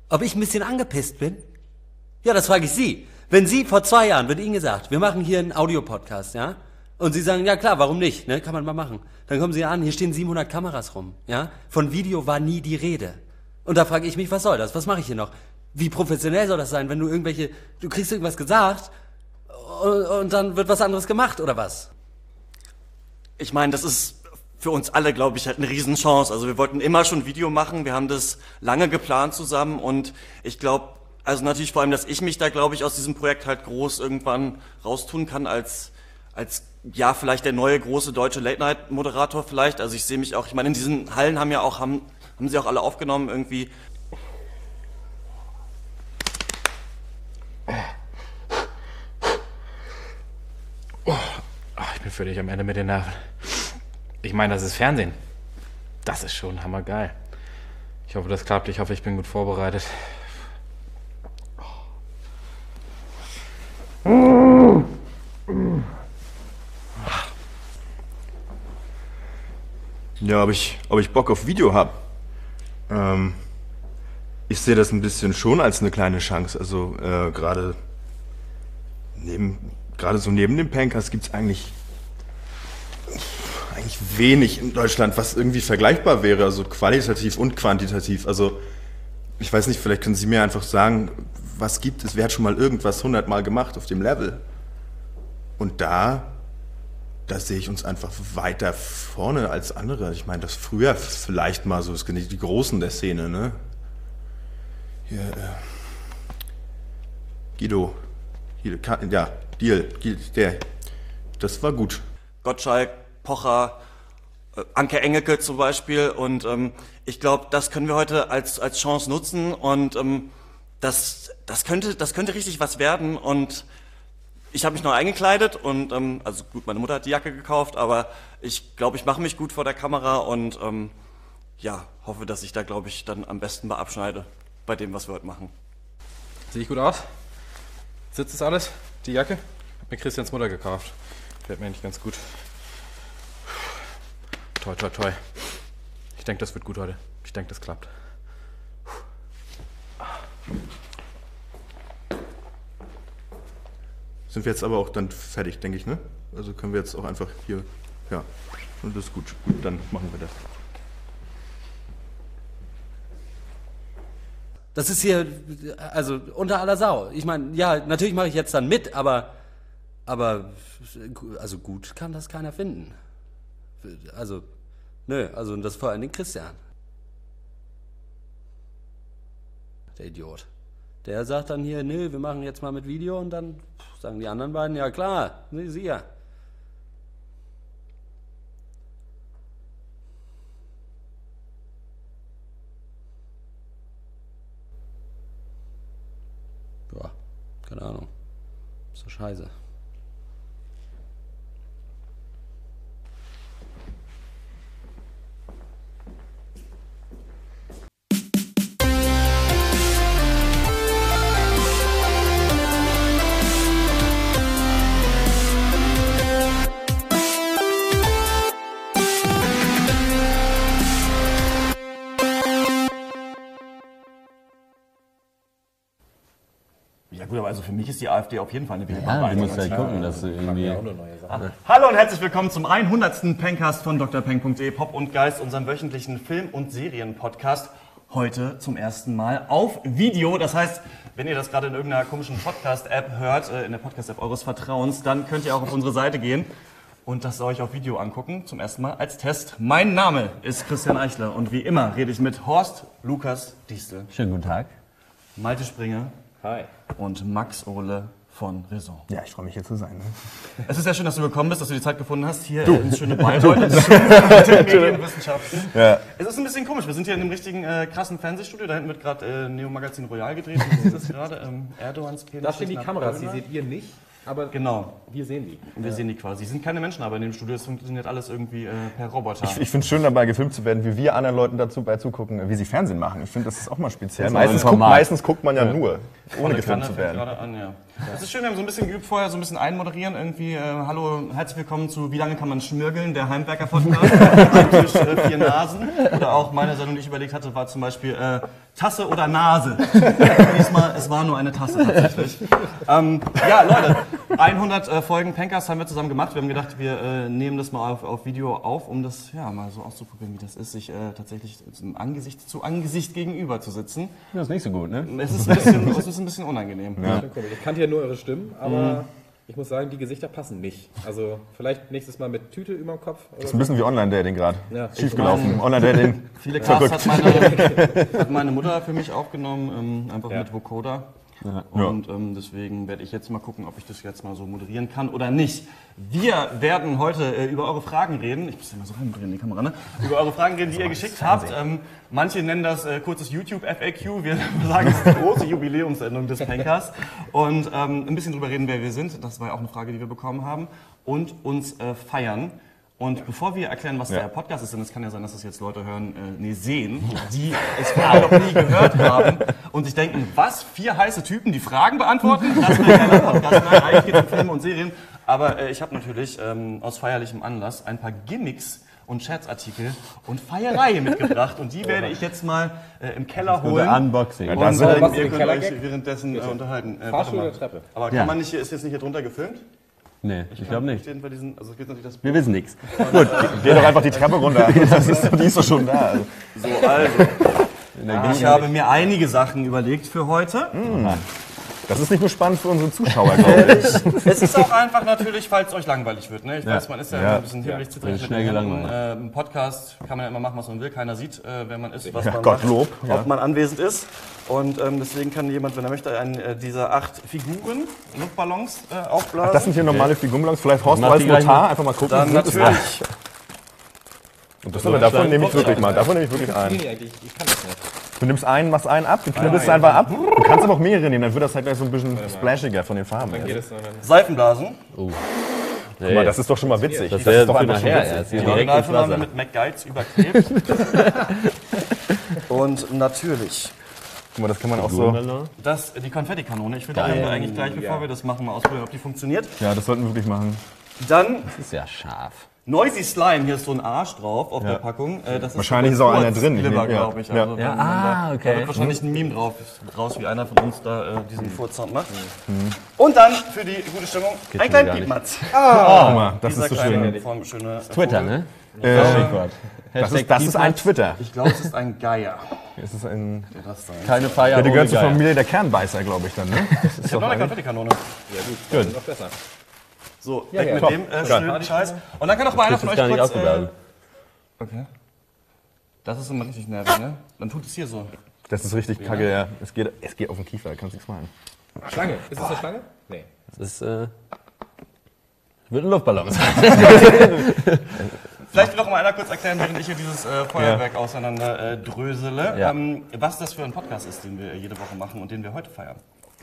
Ob ich ein bisschen angepisst bin? Ja, das frage ich Sie. Wenn Sie vor 2 Jahren, wird Ihnen gesagt, wir machen hier einen Audiopodcast, ja? Und Sie sagen, ja klar, warum nicht, ne? Kann man mal machen. Dann kommen Sie an, hier stehen 700 Kameras rum, ja? Von Video war nie die Rede. Und da frage ich mich, was soll das? Was mache ich hier noch? Wie professionell soll das sein, wenn du kriegst irgendwas gesagt und dann wird was anderes gemacht, oder was? Ich meine, das ist für uns alle, glaube ich, halt eine Riesenchance. Also wir wollten immer schon Video machen, wir haben das lange geplant zusammen und ich glaube, also natürlich vor allem, dass ich mich da, glaube ich, aus diesem Projekt halt groß irgendwann raustun kann als ja, vielleicht der neue große deutsche Late-Night-Moderator vielleicht. Also ich sehe mich auch, ich meine, in diesen Hallen haben sie auch alle aufgenommen irgendwie. Ich bin völlig am Ende mit den Nerven. Ich meine, das ist Fernsehen. Das ist schon hammergeil. Ich hoffe, das klappt. Ich hoffe, ich bin gut vorbereitet. Ja, ob ich Bock auf Video habe. Ich sehe das ein bisschen schon als eine kleine Chance. Also gerade so neben dem Pencast gibt es eigentlich wenig in Deutschland, was irgendwie vergleichbar wäre, also qualitativ und quantitativ. Also ich weiß nicht, vielleicht können Sie mir einfach sagen, was gibt es? Wer hat schon mal irgendwas 100 Mal gemacht auf dem Level? Und da sehe ich uns einfach weiter vorne als andere. Ich meine, das früher vielleicht mal so, es sind die Großen der Szene, ne? Hier, Guido, der, das war gut. Gottschalk, Pocher, Anke Engelke zum Beispiel und ich glaube, das können wir heute als Chance nutzen und das könnte richtig was werden und ich habe mich noch eingekleidet und also gut, meine Mutter hat die Jacke gekauft, aber ich glaube, ich mache mich gut vor der Kamera und ja, hoffe, dass ich da, glaube ich, dann am besten mal abschneide bei dem, was wir heute machen. Sehe ich gut aus? Sitzt das alles? Die Jacke? Hab mir Christians Mutter gekauft. Fällt mir eigentlich ganz gut. Toi, toi, toi. Ich denke, das wird gut heute. Ich denke, das klappt. Sind wir jetzt aber auch dann fertig, denke ich, ne? Also können wir jetzt auch einfach hier, ja, und das ist gut. Gut, dann machen wir das. Das ist hier, also unter aller Sau. Ich meine, ja, natürlich mache ich jetzt dann mit, aber also gut kann das keiner finden. Also, nö, also das vor allem den Christian. Der Idiot. Der sagt dann hier, nö, wir machen jetzt mal mit Video und dann sagen die anderen beiden, ja klar, nee, sie ja. Ja, keine Ahnung. Ist doch scheiße. Ja gut, aber also für mich ist die AfD auf jeden Fall eine Wählbarkeit. Ja, du musst halt gucken, dass du irgendwie... Hallo und herzlich willkommen zum 100. Pencast von drpeng.de, Pop und Geist, unserem wöchentlichen Film- und Serien-Podcast. Heute zum ersten Mal auf Video. Das heißt, wenn ihr das gerade in irgendeiner komischen Podcast-App hört, in der Podcast-App eures Vertrauens, dann könnt ihr auch auf unsere Seite gehen und das euch auf Video angucken, zum ersten Mal als Test. Mein Name ist Christian Eichler und wie immer rede ich mit Horst Lukas Diestel, Schönen guten Tag. Malte Springer. Hi. Und Max Ohle von Raison. Ja, ich freue mich hier zu sein. Ne? Es ist sehr schön, dass du gekommen bist, dass du die Zeit gefunden hast, hier ins schöne Bayreuth, ins schöne Medienwissenschaften. Ja. Es ist ein bisschen komisch, wir sind hier in einem richtigen krassen Fernsehstudio, da hinten wird gerade Neo Magazin Royal gedreht, man sieht das gerade, Erdogans Penis. Da stehen die Kameras, die seht ihr nicht, aber Genau, wir sehen die. wir sehen die quasi. Es sind keine Menschen, aber in dem Studio, es funktioniert alles irgendwie per Roboter. Ich finde es schön, dabei gefilmt zu werden, wie wir anderen Leuten dazu zugucken, wie sie Fernsehen machen. Ich finde, das ist auch mal speziell. Das ist Meistens guckt man ja nur, ohne Volle gefilmt Kanne zu fängt werden. gerade an, ja. Das ist schön, wir haben so ein bisschen geübt vorher, so ein bisschen einmoderieren. Irgendwie, hallo, herzlich willkommen zu Wie lange kann man schmirgeln, der Heimwerker-Podcast. Am Tisch 4 Nasen. Oder auch meine Sendung, die ich überlegt hatte, war zum Beispiel Tasse oder Nase. Diesmal, es war nur eine Tasse tatsächlich. Ja, Leute, 100 Folgen Pencast haben wir zusammen gemacht. Wir haben gedacht, wir nehmen das mal auf Video auf, um das ja mal so auszuprobieren, wie das ist, sich tatsächlich Angesicht zu Angesicht gegenüber zu sitzen. Das ist nicht so gut, ne? Es ist ein bisschen unangenehm. Ja. Ich kannte ja nur eure Stimmen, aber ich muss sagen, die Gesichter passen nicht. Also vielleicht nächstes Mal mit Tüte über dem Kopf. Das ist ein bisschen wie Online-Dating gerade. Ja. Schiefgelaufen. Online-Dating. Viele Casts hat meine Mutter für mich aufgenommen, einfach mit Vocoder. Ja. Und deswegen werde ich jetzt mal gucken, ob ich das jetzt mal so moderieren kann oder nicht. Wir werden heute über eure Fragen reden. Ich muss ja mal so rumdrehen, die Kamera, ne? Über eure Fragen reden, die ihr geschickt habt. Manche nennen das kurzes YouTube-FAQ. Wir sagen, es ist die große Jubiläumssendung des Pencast. Und ein bisschen drüber reden, wer wir sind. Das war ja auch eine Frage, die wir bekommen haben. Und uns feiern. Und bevor wir erklären, was der Podcast ist, denn es kann ja sein, dass das jetzt Leute hören, sehen, die es vorher noch nie gehört haben und sich denken, was, 4 heiße Typen, die Fragen beantworten? Das wäre ja ein Podcast. Nein, eigentlich geht es um Filme und Serien. Aber ich habe natürlich aus feierlichem Anlass ein paar Gimmicks und Scherzartikel und Feierei mitgebracht. Und die werde ich jetzt mal im Keller holen. Unboxing. Und was ihr in den könnt Keller euch geht? währenddessen unterhalten. Fahrstuhl warte oder Treppe? Aber kann man nicht hier, ist jetzt nicht hier drunter gefilmt? Nee, ich glaube nicht. Bei diesen, also es gibt natürlich das Wir wissen nichts. Gut, geh doch einfach die Treppe runter. Die ist doch schon da. So, also. Ich habe mir einige Sachen überlegt für heute. Das ist nicht nur spannend für unsere Zuschauer, glaube ich. Es ist auch einfach natürlich, falls es euch langweilig wird. Ne? Ich weiß, man ist ja immer ein bisschen hibbelig zu tun. schnell gelangweilt. Im Podcast kann man ja immer machen, was man will. Keiner sieht, wer man ist, was Ja, man Gottlob. macht, ob man anwesend ist. Und deswegen kann jemand, wenn er möchte, einen dieser 8 Figuren, Luftballons aufblasen. Das sind hier normale Figurenballons. Vielleicht Horst Mach als die gleich Notar mal. einfach mal gucken. Dann natürlich. Und das aber davon nehme ich wirklich mal. Davon nehme ich wirklich einen. Nee, eigentlich, ich kann das nicht. Du nimmst einen, machst einen ab, du knibbelst einfach ab. Du kannst aber auch mehrere nehmen, dann wird das halt gleich so ein bisschen splashiger von den Farben. Dann geht her. es dann. Seifenblasen. Guck mal, das ist doch schon mal witzig. Das wäre ist doch für einfach schon nachher witzig. erst. Hier Die direkt ins Originalfilme haben wir Wasser. mit McGuides überklebt. Und natürlich Guck mal, das kann man auch so. die Konfettikanone. Ich würde eigentlich gleich, bevor wir das machen, mal ausprobieren, ob die funktioniert. Ja, das sollten wir wirklich machen. Dann Das ist ja scharf. Noisy Slime, hier ist so ein Arsch drauf auf der Packung. Das ist Wahrscheinlich ist auch einer drin. Glibber, Ja. glaube ich. Ja. Also, Ja, da okay. wird wahrscheinlich ein Meme raus, wie einer von uns da diesen Furzsound macht. Und dann für die gute Stimmung ein kleiner gar nicht. Piepmatz. Guck mal, das Dieser ist so kleine, schön. schöne Twitter, Vogel. ne? Das ist ein Twitter. Ich glaube, es ist ein Geier. Es ist ein. Das sein. Keine Feier Ja, der ohne gehört zur Geier. Familie der Kernbeißer, glaube ich dann, ne? Ich habe noch eine Konfettikanone. Noch besser. So, weg mit top. dem schnöden Scheiß. Und dann kann doch mal einer von euch Das ist gar nicht kurz... ausgeblasen. Okay. Das ist immer richtig nervig, ne? Dann tut es hier so. Das ist richtig kacke, ja. Es geht auf den Kiefer, da kannst du nichts machen. Schlange. Ist das eine Schlange? Nee. Das ist, wird ein Luftballon sein. Vielleicht will doch mal einer kurz erklären, während ich hier dieses Feuerwerk auseinander drösele, Ja. was das für ein Podcast ist, den wir jede Woche machen und den wir heute feiern.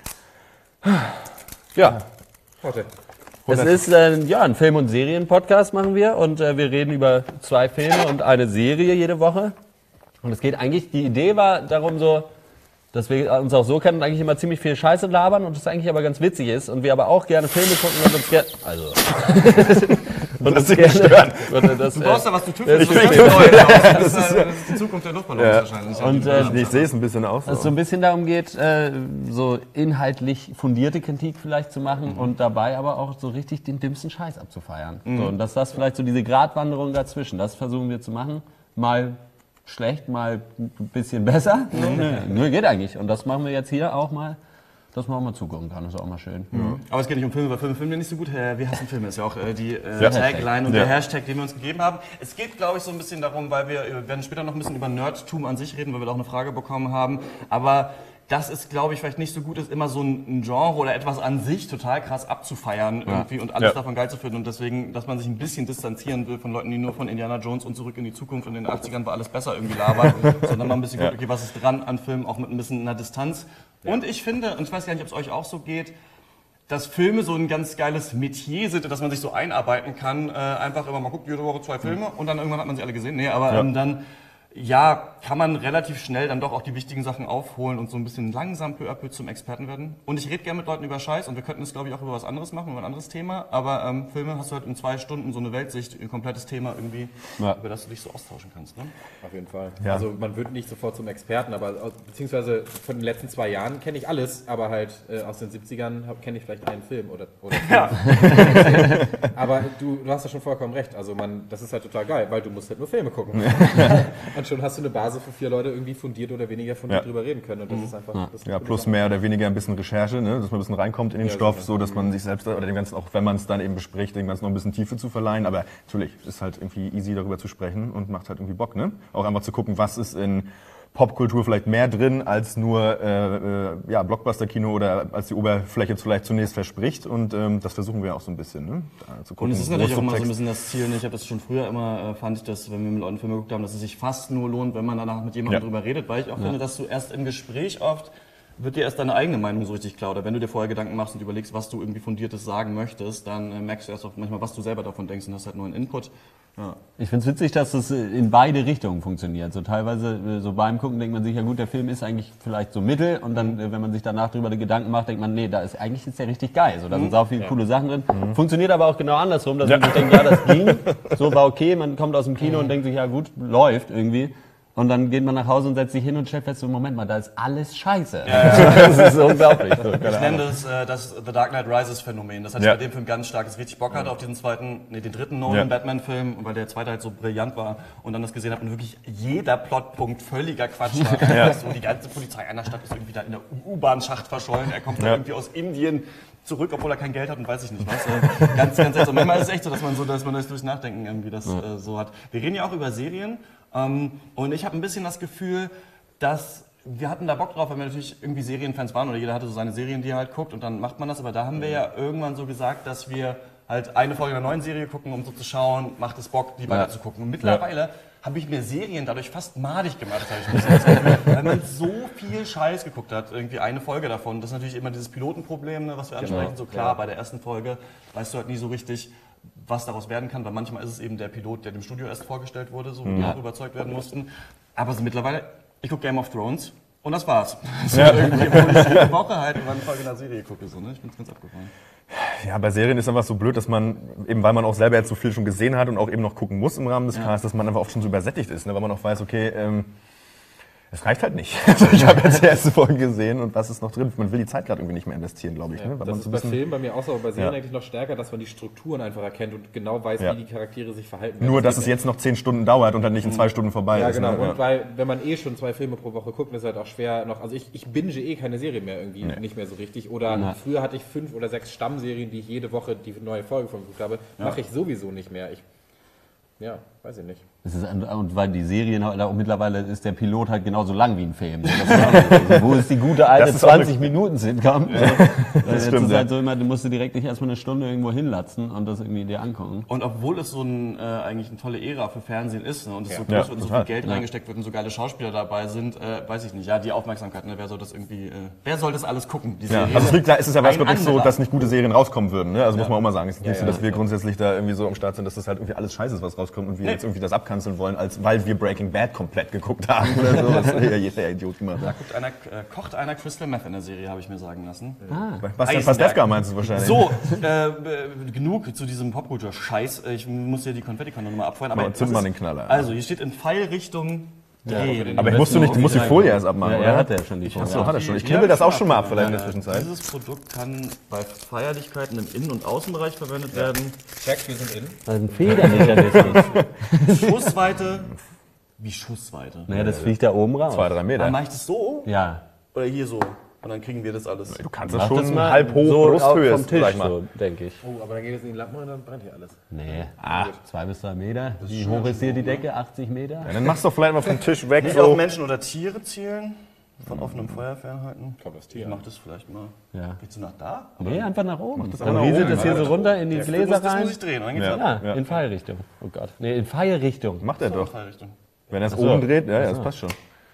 Ja. Warte. Es ist ein Film- und Serien-Podcast machen wir und wir reden über 2 Filme und eine Serie jede Woche. Und es geht eigentlich, die Idee war darum so, dass wir uns auch so kennen und eigentlich immer ziemlich viel Scheiße labern und das eigentlich aber ganz witzig ist und wir aber auch gerne Filme gucken und uns gerne, und uns gerne, Du brauchst da was zu tüfteln. Ich das krieg- ist die Zukunft der Luftballons wahrscheinlich. und Ich sehe es ein bisschen auch es so so. ein bisschen darum geht, so inhaltlich fundierte Kritik vielleicht zu machen und dabei aber auch so richtig den dümmsten Scheiß abzufeiern. So, und dass das vielleicht so diese Gratwanderung dazwischen, das versuchen wir zu machen. Mal schlecht, mal ein bisschen besser. Nur geht eigentlich. Und das machen wir jetzt hier auch mal, dass man auch mal zugucken kann. Das ist auch mal schön. Aber es geht nicht um Filme, weil Filme finden wir nicht so gut. Wir hassen Filme ist ja auch die Tagline und der Hashtag, den wir uns gegeben haben. Es geht, glaube ich, so ein bisschen darum, weil wir werden später noch ein bisschen über Nerdtum an sich reden, weil wir da auch eine Frage bekommen haben. Aber das ist, glaube ich, vielleicht nicht so gut ist, immer so ein Genre oder etwas an sich total krass abzufeiern irgendwie und alles davon geil zu finden. Und deswegen, dass man sich ein bisschen distanzieren will von Leuten, die nur von Indiana Jones und Zurück in die Zukunft in den 80ern war alles besser irgendwie labern, sondern mal ein bisschen gucken, okay, was ist dran an Filmen, auch mit ein bisschen einer Distanz. Und ich finde, und ich weiß gar nicht, ob es euch auch so geht, dass Filme so ein ganz geiles Metier sind, dass man sich so einarbeiten kann. Einfach immer mal guckt, jede Woche 2 Filme und dann irgendwann hat man sie alle gesehen. Nee, aber dann ja, kann man relativ schnell dann doch auch die wichtigen Sachen aufholen und so ein bisschen langsam peu à peu zum Experten werden. Und ich rede gerne mit Leuten über Scheiß und wir könnten es, glaube ich, auch über was anderes machen, über ein anderes Thema. Aber Filme hast du halt in 2 Stunden so eine Weltsicht, ein komplettes Thema irgendwie, über das du dich so austauschen kannst. Ne? Auf jeden Fall. Ja. Also man wird nicht sofort zum Experten, aber beziehungsweise von den letzten 2 Jahren kenne ich alles, aber halt aus den 70ern kenne ich vielleicht einen Film oder ja. Aber du hast ja schon vollkommen recht. Also das ist halt total geil, weil du musst halt nur Filme gucken. Und schon hast du eine Basis, wo 4 Leute irgendwie fundiert oder weniger fundiert drüber reden können. Und das ist einfach. Das Ja, plus mehr oder weniger ein bisschen Recherche, ne? Dass man ein bisschen reinkommt in den Stoff, so dass man sich selbst oder dem Ganzen, auch wenn man es dann eben bespricht, dem Ganzen noch ein bisschen Tiefe zu verleihen. Aber natürlich, es ist halt irgendwie easy darüber zu sprechen und macht halt irgendwie Bock, ne? Auch einfach zu gucken, was ist in Popkultur vielleicht mehr drin als nur Blockbuster-Kino oder als die Oberfläche vielleicht zunächst verspricht. Und das versuchen wir auch so ein bisschen, ne? Da zu gucken, und es ist natürlich auch immer so ein bisschen das Ziel. Ich habe das schon früher immer, fand ich das, wenn wir mit Leuten Filme geguckt haben, dass es sich fast nur lohnt, wenn man danach mit jemandem drüber redet, weil ich auch finde, dass du erst im Gespräch oft wird dir erst deine eigene Meinung so richtig klar. Oder wenn du dir vorher Gedanken machst und überlegst, was du irgendwie Fundiertes sagen möchtest, dann merkst du erst auch manchmal, was du selber davon denkst und hast halt nur einen Input. Ja. Ich finde es witzig, dass es in beide Richtungen funktioniert. So teilweise, so beim Gucken denkt man sich, ja gut, der Film ist eigentlich vielleicht so mittel und dann, wenn man sich danach darüber die Gedanken macht, denkt man, nee, eigentlich ist der richtig geil. So, da sind auch viele coole Sachen drin. Funktioniert aber auch genau andersrum, dass man sich denkt, ja, das ging, so war okay, man kommt aus dem Kino und denkt sich, ja gut, läuft irgendwie. Und dann geht man nach Hause und setzt sich hin und stellt fest, so, Moment mal, da ist alles scheiße. Das ist unglaublich. So, ich nenne das The Dark Knight Rises Phänomen. Das hatte ich bei dem Film ganz stark, dass ich richtig Bock hatte auf diesen den dritten Nolan Batman-Film, weil der zweite halt so brillant war und dann das gesehen habe und wirklich jeder Plotpunkt völliger Quatsch war. So, die ganze Polizei einer Stadt ist irgendwie da in der U-Bahn-Schacht verschollen, er kommt da irgendwie aus Indien zurück, obwohl er kein Geld hat und weiß ich nicht was. Ganz, ganz seltsam. Manchmal ist es echt so, dass man das durch Nachdenken irgendwie das so hat. Wir reden ja auch über Serien. Und ich habe ein bisschen das Gefühl, dass wir hatten da Bock drauf, weil wir natürlich irgendwie Serienfans waren oder jeder hatte so seine Serien, die er halt guckt und dann macht man das. Aber da haben wir ja irgendwann so gesagt, dass wir halt eine Folge einer neuen Serie gucken, um so zu schauen, macht es Bock, die weiter zu gucken. Und mittlerweile habe ich mir Serien dadurch fast madig gemacht, weil man so viel Scheiß geguckt hat, irgendwie eine Folge davon. Das ist natürlich immer dieses Pilotenproblem, ne, was wir ansprechen. So klar, bei der ersten Folge weißt du halt nie so richtig, was daraus werden kann, weil manchmal ist es eben der Pilot, der dem Studio erst vorgestellt wurde, so die auch überzeugt werden mussten. Aber so mittlerweile, ich gucke Game of Thrones und das war's. So irgendwie, obwohl ich jede Woche halt über eine Folge einer Serie gucke, so, ne? Ich bin's ganz abgefahren. Ja, bei Serien ist einfach so blöd, dass man, eben weil man auch selber jetzt so viel schon gesehen hat und auch eben noch gucken muss im Rahmen des Casts, dass man einfach oft schon so übersättigt ist, ne? Weil man auch weiß, okay, es reicht halt nicht. Also ich habe jetzt die erste Folge gesehen und was ist noch drin? Man will die Zeit gerade irgendwie nicht mehr investieren, glaube ich. Ne? Weil das man ist so ein bei bisschen, Filmen bei mir auch so, aber bei Serien eigentlich noch stärker, dass man die Strukturen einfach erkennt und genau weiß, wie die Charaktere sich verhalten. Nur, dass es jetzt noch 10 Stunden dauert und dann nicht in 2 Stunden vorbei ja, ist. Genau. Ne? Und weil, wenn man schon 2 Filme pro Woche guckt, ist es halt auch schwer noch, also ich binge keine Serie mehr irgendwie, nicht mehr so richtig. Oder früher hatte ich 5 oder 6 Stammserien, die ich jede Woche die neue Folge von geguckt habe. Mache ich sowieso nicht mehr. Ja, weiß ich nicht. Und weil die Serien auch mittlerweile ist der Pilot halt genauso lang wie ein Film. Also, wo ist die gute alte 20-Minuten-Sitcom? Das stimmt, ist halt so immer, du musst direkt nicht erstmal eine Stunde irgendwo hinlatzen und das irgendwie dir angucken. Und obwohl es so eigentlich eine tolle Ära für Fernsehen ist, ne, und es so groß wird und so viel Geld reingesteckt wird und so geile Schauspieler dabei sind, weiß ich nicht. Ja, die Aufmerksamkeit, ne, wer soll das alles gucken? Die Serien? Also es ist ja was wirklich so, dass nicht gute Serien rauskommen würden. Ne? Also muss man auch mal sagen. Es ist nicht so, dass wir grundsätzlich da irgendwie so am Start sind, dass das halt irgendwie alles scheiße ist, was rauskommt und wir jetzt irgendwie das abkanzeln wollen, als weil wir Breaking Bad komplett geguckt haben oder so. Das hat ja jeder Idiot gemacht. Da kocht einer Crystal Meth in der Serie, habe ich mir sagen lassen. Bastian Pastewka meinst du wahrscheinlich. So, genug zu diesem Popkultur-Scheiß. Ich muss hier die Konfettikanone mal abfeuern. Aber zünd mal den Knaller. Also, hier steht in Pfeilrichtung drehen. Aber du musst die Folie erst abmachen, oder? Ja, hat er schon die Folie. Achso, hat er schon. Ich knibbel das auch schon mal ab, vielleicht in der Zwischenzeit. Dieses Produkt kann bei Feierlichkeiten im Innen- und Außenbereich verwendet werden. Check, wir sind in. Ein Federmechanismus. Schussweite. Wie Schussweite? Naja, das fliegt da oben raus. 2-3 Meter. Dann mache ich das so? Ja. Oder hier so? Und dann kriegen wir das alles. Du kannst das Mach schon das mal halb hoch so Brusthöhe, vom Tisch, sag ich mal. so, denke ich. Oh, aber dann geht es in die Lampen und dann brennt hier alles. Nee, 2 bis 3 Meter. Wie hoch ist hier die Decke? 80 Meter? Ja, dann machst du doch vielleicht mal vom Tisch weg. Nicht auf Menschen oder Tiere zielen. Von offenem Feuer fernhalten. Kommt das Tier. Ich mach das vielleicht mal. Ja. Geht's du nach da? Nee, einfach nach oben. Dann nach rieselt oben, es hier so runter in die Gläser Das rein. muss ich drehen, oder? Geht's Ja, in Pfeilrichtung. Oh Gott. Nee, in Pfeilrichtung. Macht er doch. Richtung. Wenn er es oben dreht, ja, das passt schon.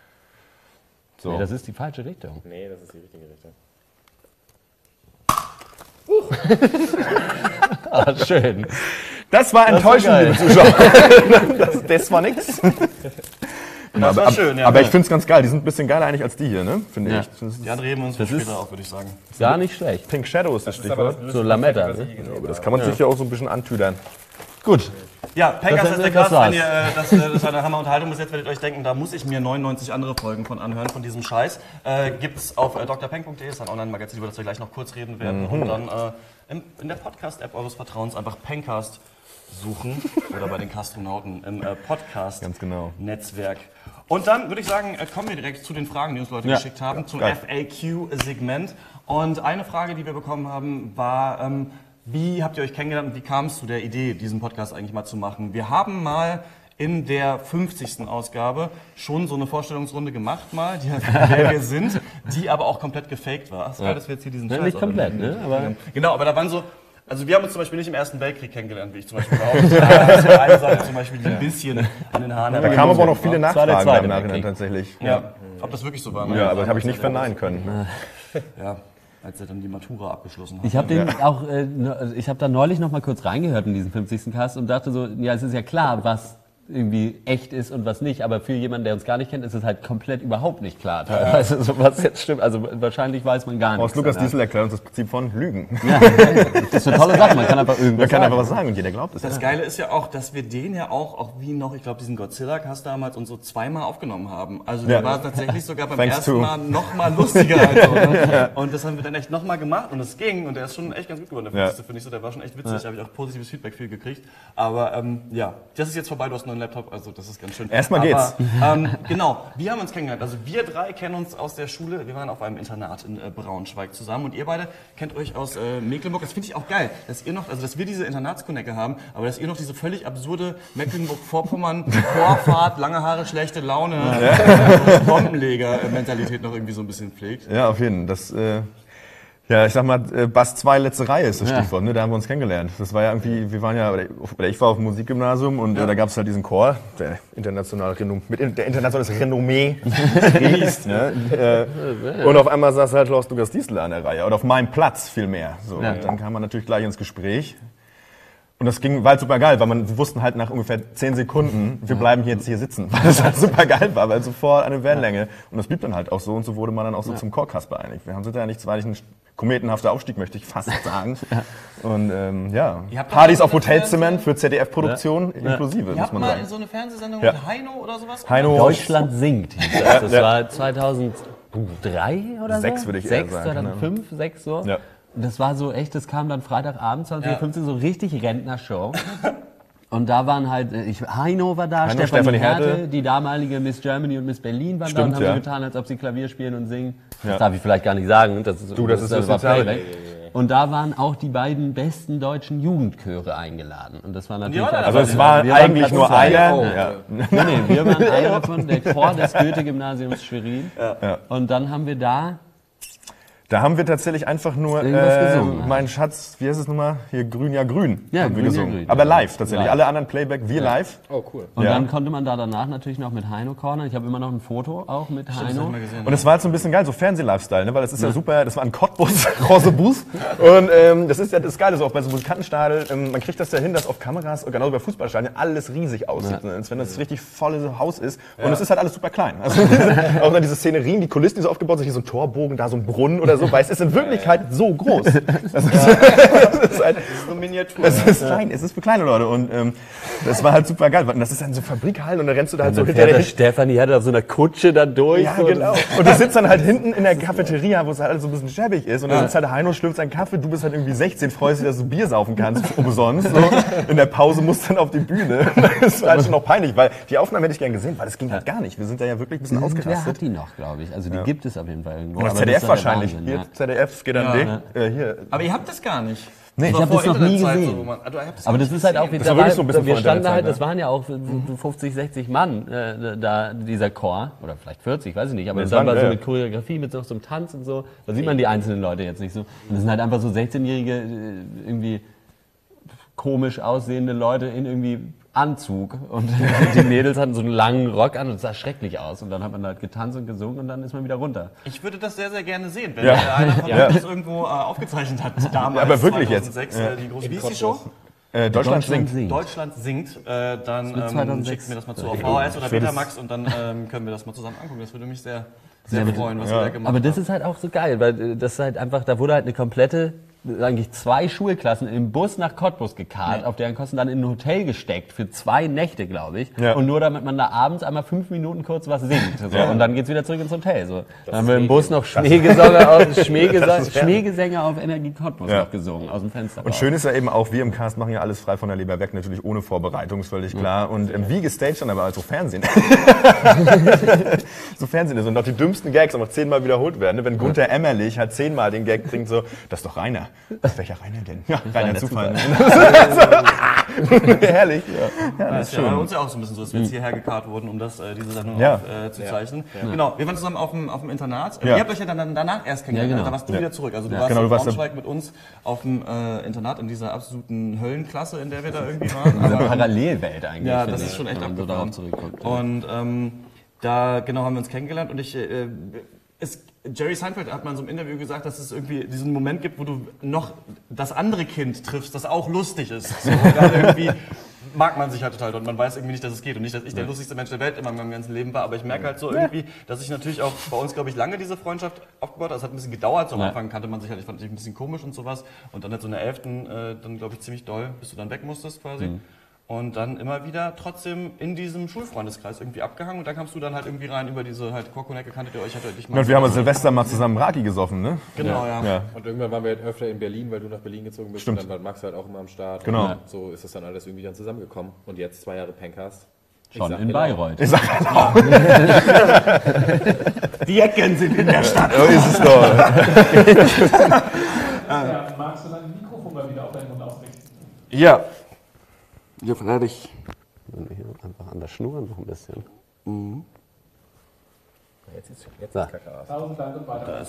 So. Nee, das ist die falsche Richtung. Nee, das ist die richtige Richtung. Ah, schön. Das war enttäuschend, liebe Zuschauer. Das war nix. Das war schön, ja. Aber ich finde es ganz geil. Die sind ein bisschen geiler eigentlich als die hier, ne? Finde Ja. ich. Das ist Die anderen reden wir uns später auf, würde ich sagen. Gar nicht schlecht. Pink Shadow ist das Stichwort. So Lametta. Ne? Aber das kann man sich ja auch so ein bisschen antüdern. Gut. Ja, Pencast ist der das Cast. war's. Wenn ihr das war eine Hammerunterhaltung bis jetzt, werdet ihr euch denken, da muss ich mir 99 andere Folgen von anhören, von diesem Scheiß. Gibt's auf drpeng.de, ist ein Online-Magazin, über das wir gleich noch kurz reden werden. Und dann in der Podcast-App eures Vertrauens einfach Pencast suchen oder bei den Kastronauten im Ganz genau. Podcast-Netzwerk. Und dann würde ich sagen, kommen wir direkt zu den Fragen, die uns Leute geschickt haben, zum FAQ-Segment. Und eine Frage, die wir bekommen haben, war, wie habt ihr euch kennengelernt und wie kam es zu der Idee, diesen Podcast eigentlich mal zu machen? Wir haben mal in der 50. Ausgabe schon so eine Vorstellungsrunde gemacht mal, wer wir sind, die aber auch komplett gefaked war. Das ist geil, dass wir jetzt hier diesen Scheiß Nicht komplett, auch- ne? Aber Genau, aber da waren so, also wir haben uns zum Beispiel nicht im Ersten Weltkrieg kennengelernt, wie ich zum Beispiel behauptet habe. Das war eine Sache zum Beispiel, die ein bisschen an den Haaren Da kamen aber auch noch viele war der Nachfragen Zweite im Nachhinein Weltkrieg. tatsächlich. Ja, ob das wirklich so war. Ne? Ja, aber das habe ich nicht verneinen können. Ja, als er dann die Matura abgeschlossen hat. ich habe den auch, ich habe da neulich noch mal kurz reingehört in diesen 50. Cast und dachte so, ja, es ist ja klar, was irgendwie echt ist und was nicht, aber für jemanden, der uns gar nicht kennt, ist es halt komplett überhaupt nicht klar, teilweise, so was jetzt stimmt. Also wahrscheinlich weiß man gar nichts. Aus Lukas danach. Diesel erklärt uns das Prinzip von Lügen. Ja, das ist eine tolle Sache, man kann einfach irgendwas Man kann sagen. einfach was sagen und jeder glaubt es. Das Geile ist ja auch, dass wir den ja auch wie noch, ich glaube, diesen Godzilla-Cast damals und so zweimal aufgenommen haben. Also der war tatsächlich sogar beim Thanks ersten to. Mal noch mal lustiger. Also, ne? Und das haben wir dann echt noch mal gemacht und es ging und der ist schon echt ganz gut geworden. Der 50. finde ich so, der war schon echt witzig. Da habe ich auch positives Feedback viel gekriegt. Aber ja, das ist jetzt vorbei, du hast einen neuen Laptop, also das ist ganz schön. Erstmal geht's. Genau, wir haben uns kennengelernt. Also wir drei kennen uns aus der Schule. Wir waren auf einem Internat in Braunschweig zusammen und ihr beide kennt euch aus Mecklenburg. Das finde ich auch geil, dass ihr noch, also dass wir diese Internatskonecke haben, aber dass ihr noch diese völlig absurde Mecklenburg-Vorpommern-Vorfahrt, lange Haare, schlechte Laune, Bombenleger-Mentalität noch irgendwie so ein bisschen pflegt. Ja, auf jeden Fall. Das, ja, ich sag mal, Bass 2 letzte Reihe ist das Stichwort, ne? Da haben wir uns kennengelernt. Das war ja irgendwie, wir waren ja, oder ich war auf dem Musikgymnasium und da gab es halt diesen Chor, der internationales Renommee genießt, ne? Und auf einmal saß halt Klaus Lukas Diesel an der Reihe oder auf meinem Platz vielmehr. So, und dann kam man natürlich gleich ins Gespräch. Und das war halt super geil, weil wir wussten halt nach ungefähr 10 Sekunden, wir bleiben jetzt hier sitzen, weil das halt super geil war, weil sofort eine Wellenlänge. Und das blieb dann halt auch so und so wurde man dann auch so zum Chorcast beeinigt. Wir sind ja nicht, zwar nicht ein kometenhafter Aufstieg, möchte ich fast sagen. Und ja, Ihr habt doch Partys mal auf so eine Hotelzement für ZDF-Produktion inklusive, Ihr muss habt man mal sagen. so eine Fernsehsendung Ja. mit Heino oder sowas? Heino, Deutschland singt hieß das. Das war 2003 oder so? 6 würde ich eher 6, sagen, 2005, 6 so. Ja. Und das war so echt, das kam dann Freitagabend 20.15 Uhr, so richtig Rentnershow. Und da waren halt, Heino war da, Heino, Stefanie Stefanie Härte, Härte. die damalige Miss Germany und Miss Berlin waren da Stimmt, und haben ja. so getan, als ob sie Klavier spielen und singen. Ja. Das darf ich vielleicht gar nicht sagen. Das ist das ist war das Soziale. Playback. Und da waren auch die beiden besten deutschen Jugendchöre eingeladen. Und das war natürlich Ja, also es war wir waren eigentlich Platz nur 2. einer. Oh. Ja. Nee, wir waren einer davon, der Chor des Goethe-Gymnasiums Schwerin. Ja. Und dann haben wir da Da haben wir tatsächlich einfach nur Irgendwas gesungen, mein Schatz, wie heißt es nochmal? Hier Grün, ja grün. Ja, haben wir Grün, ja, gesungen. grün. Aber live tatsächlich. Live. Alle anderen Playback, wir live. Oh, cool. Und Ja. dann konnte man da danach natürlich noch mit Heino cornern. Ich habe immer noch ein Foto auch mit Heino. Und es war halt so ein bisschen geil, so Fernseh-Lifestyle, ne? Weil das ist ja super, das war ein Cottbus, Rosebus. Und das ist ja das Geile, so auch bei so Musikantenstadel, man kriegt das ja hin, dass auf Kameras, genauso bei Fußballstadien, alles riesig aussieht. Ne? Als wenn das richtig volle Haus ist. Und es ist halt alles super klein. Also auch dann diese Szenerien, die Kulissen, die so aufgebaut sind, hier so ein Torbogen, da so ein Brunnen oder so, weil es ist in Wirklichkeit so groß. Das ist halt, So Miniatur. es ist klein, es ist für kleine Leute. Und das war halt super geil. Und das ist dann so Fabrikhallen und da rennst du da halt so Dann hinter fährt der der Stefanie hatte auf so einer Kutsche da durch. Ja, so. genau. Und du sitzt dann halt hinten in der Cafeteria, wo es halt alles so ein bisschen schäbig ist. Und dann sitzt halt der Heino, schlürft seinen Kaffee, du bist halt irgendwie 16, freust dich, dass du Bier saufen kannst, umsonst. So. In der Pause musst du dann auf die Bühne. Das war halt schon noch peinlich, weil die Aufnahmen hätte ich gern gesehen, weil das ging halt gar nicht. Wir sind da ja wirklich ein bisschen Wer ausgerastet. hat die noch, glaube ich? Also die gibt es auf jeden Fall irgendwo. Oder Aber ZDF das ist ja der wahrscheinlich. Wahnsinn, Hier, ja. ZDF geht an dich. Hier. Aber ihr habt das gar nicht. Nee, ich hab das noch nie Internetzeit, gesehen. wo man- ihr habt das Aber gar das nicht ist halt auch, gesehen. Das war wirklich so ein bisschen wir vor standen da Internetzeit, halt, das waren ja auch so 50, 60 Mann da, dieser Chor, oder vielleicht 40, weiß ich nicht, aber Das dann waren- war so ja. mit Choreografie, mit so einem Tanz und so, da sieht man die einzelnen Leute jetzt nicht so. Und das sind halt einfach so 16-jährige, irgendwie komisch aussehende Leute in irgendwie Anzug und die Mädels hatten so einen langen Rock an und es sah schrecklich aus und dann hat man halt getanzt und gesungen und dann ist man wieder runter. Ich würde das sehr, sehr gerne sehen, wenn Ja. einer von Ja. euch das irgendwo aufgezeichnet hat damals. Ja, aber wirklich 2006, jetzt. Ja. die große, wie hieß die Show? Deutschland singt. Deutschland singt, dann wird 2006 schickt mir das mal zu auf VHS oder Betamax und dann können wir das mal zusammen angucken. Das würde mich sehr freuen, was wir da gemacht haben. Aber das ist halt auch so geil, weil das ist halt einfach, da wurde halt eine komplette, eigentlich 2 Schulklassen im Bus nach Cottbus gekarrt, auf deren Kosten dann in ein Hotel gesteckt, für 2 Nächte, glaube ich. Ja. Und nur damit man da abends einmal 5 Minuten kurz was singt. So. Und dann geht's wieder zurück ins Hotel. So. Dann haben wir im Bus noch Schmähgesänge auf Energie Cottbus noch gesungen, aus dem Fenster. Und schön ist ja eben auch, wir im Cast machen ja alles frei von der Leber weg, natürlich ohne Vorbereitung, ist völlig klar. Und wie gestaged dann aber also Fernsehen. So Fernsehen ist und auch die dümmsten Gags auch noch 10-mal wiederholt werden. Wenn Gunther Emmerlich halt 10-mal den Gag bringt, so, das ist doch Rainer. Welcher Rainer denn? Ja, Rainer Zufall. Herrlich. Ja, das ist ja bei uns ja auch so ein bisschen so, dass wir jetzt hierher gekarrt wurden, um diese Sendung zu zeichnen. Ja. Genau, wir waren zusammen auf dem Internat. Ihr habt euch ja dann danach erst kennengelernt, da warst du wieder zurück. Also du warst in Braunschweig mit uns auf dem Internat in dieser absoluten Höllenklasse, in der wir da irgendwie waren. Eine Parallelwelt eigentlich. Ja, das ist schon echt abgefahren. Und da genau haben wir uns kennengelernt und Jerry Seinfeld hat mal in so einem Interview gesagt, dass es irgendwie diesen Moment gibt, wo du noch das andere Kind triffst, das auch lustig ist. So, und dann irgendwie mag man sich halt total und man weiß irgendwie nicht, dass es geht und nicht, dass ich der lustigste Mensch der Welt immer in meinem ganzen Leben war, aber ich merke halt so irgendwie, dass ich natürlich auch bei uns, glaube ich, lange diese Freundschaft aufgebaut habe. Es hat ein bisschen gedauert, so am Anfang kannte man sich halt, ich fand dich ein bisschen komisch und sowas und dann halt so in der 11. Dann, glaube ich, ziemlich doll, bis du dann weg musstest quasi. Und dann immer wieder trotzdem in diesem Schulfreundeskreis irgendwie abgehangen. Und dann kamst du dann halt irgendwie rein über diese halt Korkonecke, kanntet ihr euch, hat dich mal... Und wir haben Silvester mal zusammen Raki gesoffen, ne? Genau, ja. Und irgendwann waren wir halt öfter in Berlin, weil du nach Berlin gezogen bist. Stimmt. Und dann war Max halt auch immer am Start. Genau. Und so ist das dann alles irgendwie dann zusammengekommen. Und jetzt 2 Jahre Pencast. Schon in Bayreuth. Ich sag halt auch. Die Ecken sind in der Stadt. So ist es doch. Ja, magst du dein Mikrofon mal wieder auf deinen Mund ausrichten? Ja. Ja, fertig. Hier einfach an der Schnur noch ein bisschen. Jetzt ist Kacke aus. 1000 Dank und weiter. Da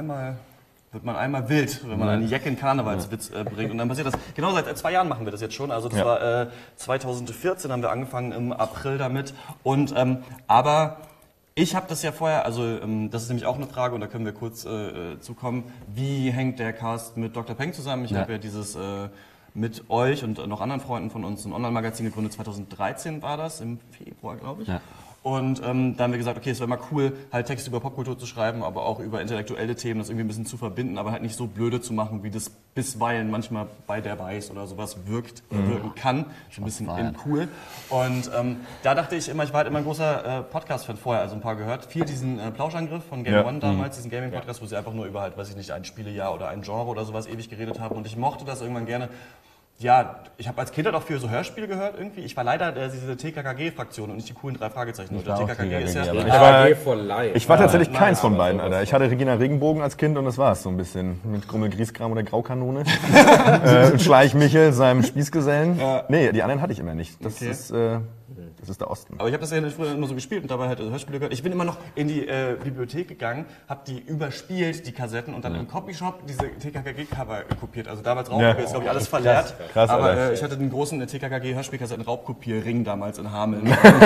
wird man einmal wild, wenn man einen Jecken-Karnevalswitz bringt. Und dann passiert das. Genau, seit 2 Jahren machen wir das jetzt schon. Also das war 2014 haben wir angefangen, im April damit. Und aber ich habe das ja vorher, also das ist nämlich auch eine Frage und da können wir kurz zukommen. Wie hängt der Cast mit Dr. Peng zusammen? Ich habe ja dieses mit euch und noch anderen Freunden von uns ein Online-Magazin gegründet. 2013 war das, im Februar, glaube ich. Ja. Und da haben wir gesagt, okay, es wäre mal cool, halt Texte über Popkultur zu schreiben, aber auch über intellektuelle Themen, das irgendwie ein bisschen zu verbinden, aber halt nicht so blöde zu machen, wie das bisweilen manchmal bei der Weiß oder sowas wirken kann. Schon ein bisschen cool. Und da dachte ich immer, ich war halt immer ein großer Podcast-Fan vorher, also ein paar gehört. Viel diesen Plauschangriff von Game One damals, diesen Gaming-Podcast, wo sie einfach nur über halt, weiß ich nicht, ein Spielejahr oder ein Genre oder sowas ewig geredet haben. Und ich mochte das irgendwann gerne. Ja, ich habe als Kind halt auch viel so Hörspiele gehört irgendwie. Ich war leider diese TKKG-Fraktion und nicht die coolen 3 Fragezeichen. Der TKKG ist ja... Ich war tatsächlich keins von beiden, Alter. Ich hatte Regina Regenbogen als Kind und das war's so ein bisschen. Mit Grummel Grieskram oder Graukanone. Schleich Michel, seinem Spießgesellen. Ja. Nee, die anderen hatte ich immer nicht. Das ist der Osten. Aber ich habe das ja früher immer so gespielt und dabei halt Hörspiele gehört. Ich bin immer noch in die Bibliothek gegangen, habe die überspielt, die Kassetten, und dann im Copyshop diese TKKG-Cover kopiert. Also damals Raubkopiert, ist glaube ich alles verleert. Krass, aber ich hatte den großen TKKG-Hörspielkassetten-Raubkopierring damals in Hameln.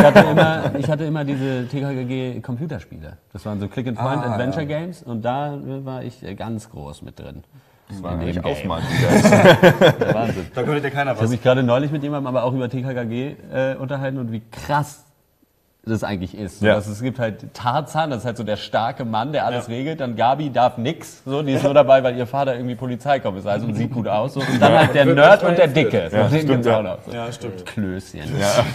Ich hatte immer diese TKKG-Computerspiele. Das waren so Click-and-Point-Adventure-Games und da war ich ganz groß mit drin. Das war eigentlich Ausmaß. Wahnsinn. Da könnte dir keiner was. Ich habe mich gerade neulich mit jemandem aber auch über TKKG unterhalten und wie krass das eigentlich ist. Ja. Also es gibt halt Tarzan, das ist halt so der starke Mann, der alles regelt. Dann Gabi darf nix, so, die ist nur dabei, weil ihr Vater irgendwie Polizeikommissar ist und sieht gut aus. So. Und dann halt der Nerd und der Dicke. Ja, so, stimmt, auch noch. So. Ja, stimmt. Klößchen. Ja.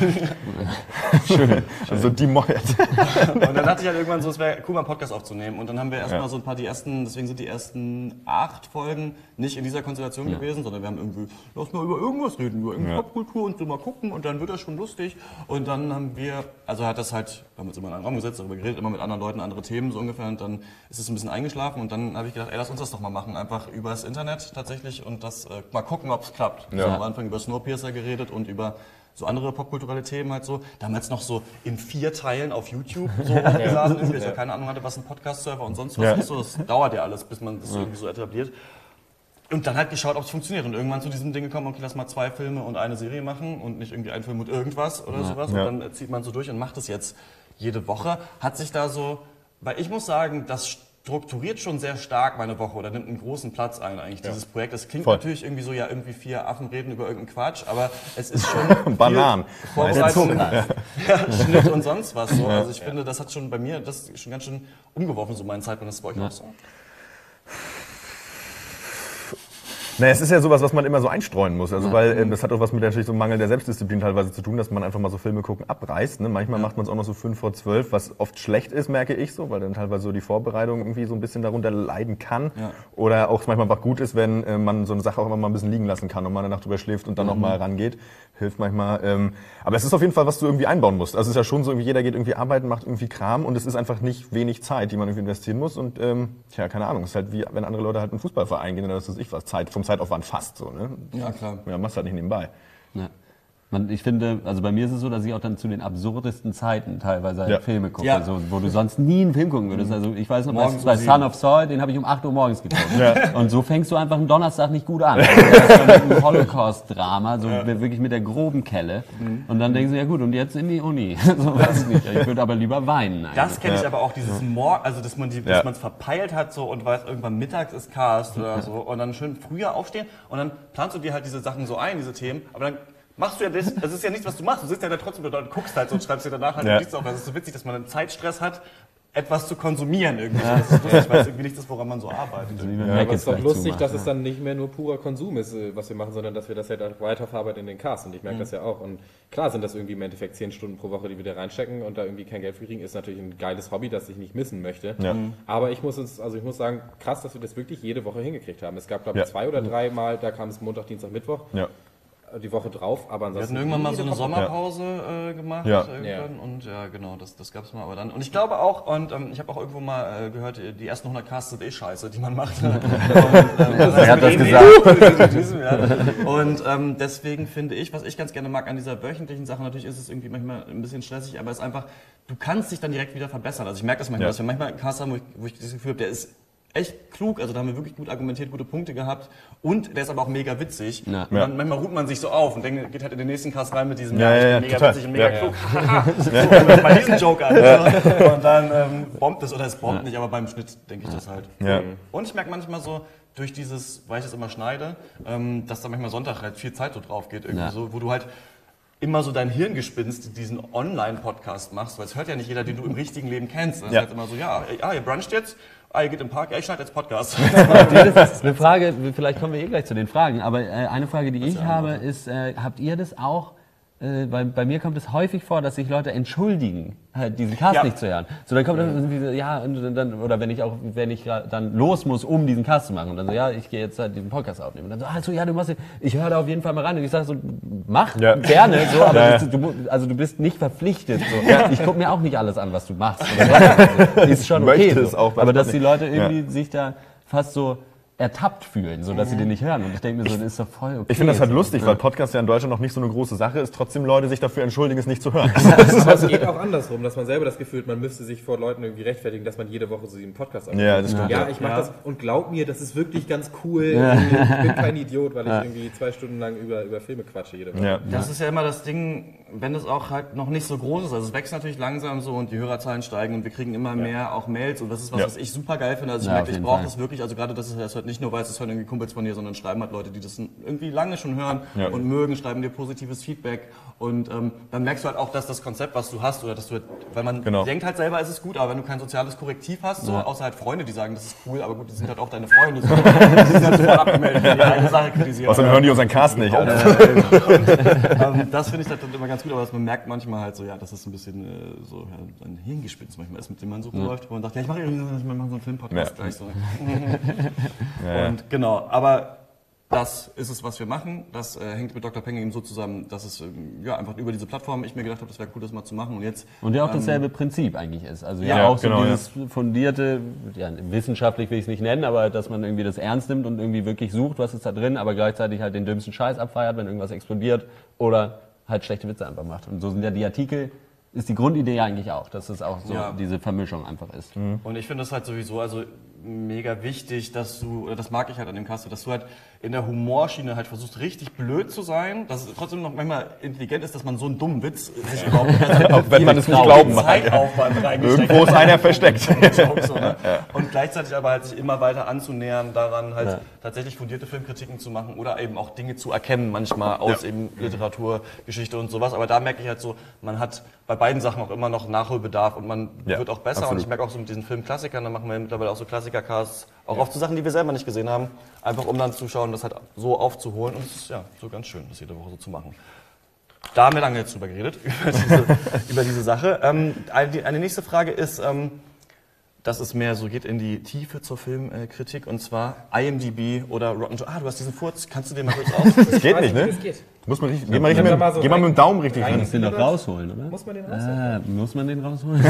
Schön. Also die Mold. Und dann dachte ich halt irgendwann so, es wäre cool, mal einen Podcast aufzunehmen. Und dann haben wir erstmal so ein paar deswegen sind die ersten 8 Folgen nicht in dieser Konstellation gewesen, sondern wir haben irgendwie, lass mal über irgendwas reden, über irgendeine Popkultur und so mal gucken und dann wird das schon lustig. Und dann haben wir, also wir haben uns immer in einen Raum gesetzt, darüber geredet, immer mit anderen Leuten, andere Themen so ungefähr, und dann ist es ein bisschen eingeschlafen und dann habe ich gedacht, ey, lass uns das doch mal machen, einfach übers Internet tatsächlich und das mal gucken, ob es klappt. Ja. Also am Anfang über Snowpiercer geredet und über so andere popkulturelle Themen halt so. Damals noch so in 4 Teilen auf YouTube so hochgeladen, irgendwie, ich keine Ahnung hatte, was ein Podcast-Server und sonst was ist. So, das dauert ja alles, bis man das irgendwie so etabliert. Und dann halt geschaut, ob es funktioniert. Und irgendwann zu diesem Ding gekommen, okay, lass mal 2 Filme und eine Serie machen und nicht irgendwie ein Film und irgendwas oder sowas. Ja. Und dann zieht man so durch und macht das jetzt jede Woche. Hat sich da so, weil ich muss sagen, das strukturiert schon sehr stark meine Woche oder nimmt einen großen Platz ein eigentlich, dieses Projekt. Das klingt Voll. natürlich irgendwie so, ja, irgendwie 4 Affen reden über irgendeinen Quatsch, aber es ist schon Bananen. viel Vorbereitung, Schnitt und sonst was so. Also ich finde, das hat schon bei mir, das ist schon ganz schön umgeworfen, so meine Zeit, und das ist bei euch auch so. Naja, es ist ja sowas, was man immer so einstreuen muss. Also, weil das hat auch was mit natürlich so einem Mangel der Selbstdisziplin teilweise zu tun, dass man einfach mal so Filme gucken abreißt. Ne? Manchmal macht man es auch noch so 5 vor 12, was oft schlecht ist, merke ich so, weil dann teilweise so die Vorbereitung irgendwie so ein bisschen darunter leiden kann. Ja. Oder auch manchmal einfach gut ist, wenn man so eine Sache auch immer mal ein bisschen liegen lassen kann und mal eine Nacht drüber schläft und dann noch mal rangeht. Hilft manchmal. Aber es ist auf jeden Fall, was du irgendwie einbauen musst. Also es ist ja schon so, irgendwie jeder geht irgendwie arbeiten, macht irgendwie Kram und es ist einfach nicht wenig Zeit, die man irgendwie investieren muss. Und keine Ahnung, es ist halt wie, wenn andere Leute halt in einen Fußballverein gehen oder was weiß ich was, vom Zeitaufwand fast so, ne? Ja, klar. Ja, machst halt nicht nebenbei. Ja. Ich finde, also bei mir ist es so, dass ich auch dann zu den absurdesten Zeiten teilweise halt Filme gucke, Ja. so, wo du sonst nie einen Film gucken würdest. Also ich weiß noch, Morgens bei um Son of Saul, den habe ich um 8 Uhr morgens geguckt. Und so fängst du einfach einen Donnerstag nicht gut an. Also das ist schon ein Holocaust-Drama, so wirklich mit der groben Kelle. Und dann denkst du, ja gut, und jetzt in die Uni. So weiß ich nicht. Ich würde aber lieber weinen. Eigentlich. Das kenne ich aber auch, dieses also dass man es verpeilt hat so und weiß, irgendwann mittags ist Cast oder so und dann schön früher aufstehen und dann planst du dir halt diese Sachen so ein, diese Themen, aber dann machst du ja das ist ja nichts, was du machst, du sitzt ja da trotzdem da und guckst halt so und schreibst dir danach halt und liest auch, das ist so witzig, dass man einen Zeitstress hat, etwas zu konsumieren irgendwie. Das ist lustig, weil es irgendwie nichts ist, woran man so arbeitet. Aber es ist doch lustig, dass es dann nicht mehr nur purer Konsum ist, was wir machen, sondern dass wir das ja dann weiterverarbeiten in den Cast. Und ich merke das ja auch. Und klar sind das irgendwie im Endeffekt 10 Stunden pro Woche, die wir da reinstecken und da irgendwie kein Geld für kriegen, ist natürlich ein geiles Hobby, das ich nicht missen möchte. Ja. Aber ich muss sagen, krass, dass wir das wirklich jede Woche hingekriegt haben. Es gab, glaube ich, 2 oder 3 Mal, da kam es Montag, Dienstag, Mittwoch. Ja. Die Woche drauf, aber ansonsten... Wir hatten irgendwann mal so eine Sommerpause gemacht. Irgendwann. Und ja, genau, das gab's mal. Aber dann, und ich glaube auch, und ich habe auch irgendwo mal gehört, die ersten 100 Casts sind scheiße, die man macht. Wer hat das gesagt? Und deswegen finde ich, was ich ganz gerne mag an dieser wöchentlichen Sache, natürlich ist es irgendwie manchmal ein bisschen stressig, aber es ist einfach, du kannst dich dann direkt wieder verbessern. Also ich merke das manchmal, dass wir manchmal einen Cast haben, wo ich das Gefühl habe, der ist echt klug, also da haben wir wirklich gut argumentiert, gute Punkte gehabt und der ist aber auch mega witzig. Ja. Und dann, manchmal ruht man sich so auf und denkt, geht halt in den nächsten Cast rein mit diesem ich bin mega witzig und mega klug. So, bei diesem Joke an. Und dann bombt es oder es bombt nicht, aber beim Schnitt denke ich das halt. Ja. Und ich merke manchmal so, durch dieses, weil ich das immer schneide, dass da manchmal Sonntag halt viel Zeit so drauf geht, irgendwie so, wo du halt immer so dein Hirngespinst diesen Online-Podcast machst, weil es hört ja nicht jeder, den du im richtigen Leben kennst. Das ist halt immer so, ihr bruncht jetzt, ihr geht im Park, ich schneide jetzt Podcast. Das ist eine Frage, vielleicht kommen wir gleich zu den Fragen, aber eine Frage, die ich habe, ist, habt ihr das auch, bei mir kommt es häufig vor, dass sich Leute entschuldigen, halt diesen Cast nicht zu hören. So, dann kommt irgendwie so, oder wenn ich dann los muss, um diesen Cast zu machen und dann so, ich gehe jetzt halt diesen Podcast aufnehmen. Und dann so, ich höre da auf jeden Fall mal rein. Und ich sage so, mach, gerne, so, aber du bist nicht verpflichtet, so. Ich gucke mir auch nicht alles an, was du machst. Oder ist schon okay, so. Aber dass die Leute irgendwie sich da fast so ertappt fühlen, so dass sie den nicht hören. Und ich denke mir so, das ist doch voll okay. Ich finde das halt lustig, weil Podcast ja in Deutschland noch nicht so eine große Sache ist, trotzdem Leute sich dafür entschuldigen, es nicht zu hören. Es geht auch andersrum, dass man selber das Gefühl hat, man müsste sich vor Leuten irgendwie rechtfertigen, dass man jede Woche so einen Podcast aufnimmt. Ja, das stimmt. Ja, ich mache das und glaub mir, das ist wirklich ganz cool. Ich bin kein Idiot, weil ich irgendwie 2 Stunden lang über Filme quatsche jede Woche. Ja. Das ist ja immer das Ding, wenn es auch halt noch nicht so groß ist. Also es wächst natürlich langsam so und die Hörerzahlen steigen und wir kriegen immer mehr auch Mails und das ist was ich super geil finde. Also ich merke, ich brauche das wirklich. Also gerade das hört nicht nur, weil es hören irgendwie Kumpels von dir, sondern schreiben halt Leute, die das irgendwie lange schon hören und mögen, schreiben dir positives Feedback und dann merkst du halt auch, dass das Konzept, was du hast oder dass du, weil man denkt halt selber, es ist gut, aber wenn du kein soziales Korrektiv hast, so außer halt Freunde, die sagen, das ist cool, aber gut, die sind halt auch deine Freunde, so. Die sind halt sofort abgemeldet, wenn die eine Sache kritisieren. Außerdem hören die unseren Cast nicht. Und, das finde ich halt dann immer ganz gut, aber man merkt manchmal halt so, dass es ein bisschen so ein Hirngespinst manchmal ist, mit dem man so rumläuft, wo man sagt, ich mache so einen Filmpodcast gleich so. Und genau, aber das ist es, was wir machen. Das hängt mit Dr. Penge eben so zusammen, dass es einfach über diese Plattform ich mir gedacht habe, das wäre cool, das mal zu machen. Und ja auch dasselbe Prinzip eigentlich ist. Also auch so dieses fundierte, wissenschaftlich will ich es nicht nennen, aber dass man irgendwie das ernst nimmt und irgendwie wirklich sucht, was ist da drin, aber gleichzeitig halt den dümmsten Scheiß abfeiert, wenn irgendwas explodiert oder halt schlechte Witze einfach macht. Und so sind ja die Artikel, ist die Grundidee eigentlich auch, dass es auch so diese Vermischung einfach ist. Und ich finde das halt sowieso, also mega wichtig, dass du, oder das mag ich halt an dem Cast, dass du halt in der Humorschiene halt versuchst, richtig blöd zu sein, dass es trotzdem noch manchmal intelligent ist, dass man so einen dummen Witz sich überhaupt nicht Auch wenn man es nicht glauben mag. Zeitaufwand reingesteckt Irgendwo ist einer versteckt. Joke, so, ne? Und gleichzeitig aber halt sich immer weiter anzunähern, daran halt tatsächlich fundierte Filmkritiken zu machen oder eben auch Dinge zu erkennen, manchmal aus eben Literatur, Geschichte und sowas. Aber da merke ich halt so, man hat bei beiden Sachen auch immer noch Nachholbedarf und man wird auch besser. absolut. Und ich merke auch so mit diesen Filmklassikern, da machen wir mittlerweile auch so Klassikercasts, auch oft so Sachen, die wir selber nicht gesehen haben, einfach um dann zu schauen, das halt so aufzuholen. Und es ist ja so ganz schön, das jede Woche so zu machen. Da haben wir lange jetzt drüber geredet, über diese Sache. Eine nächste Frage ist, dass es mehr so geht in die Tiefe zur Filmkritik, und zwar IMDb oder Rotten Tomatoes. Ah, du hast diesen Furz, kannst du den mal kurz aus? Das geht nicht, ne? Das geht. Muss man richtig, geh mal mit dem Daumen richtig rein. ran. Musst den noch rausholen, oder? Muss man den rausholen? Muss man den rausholen?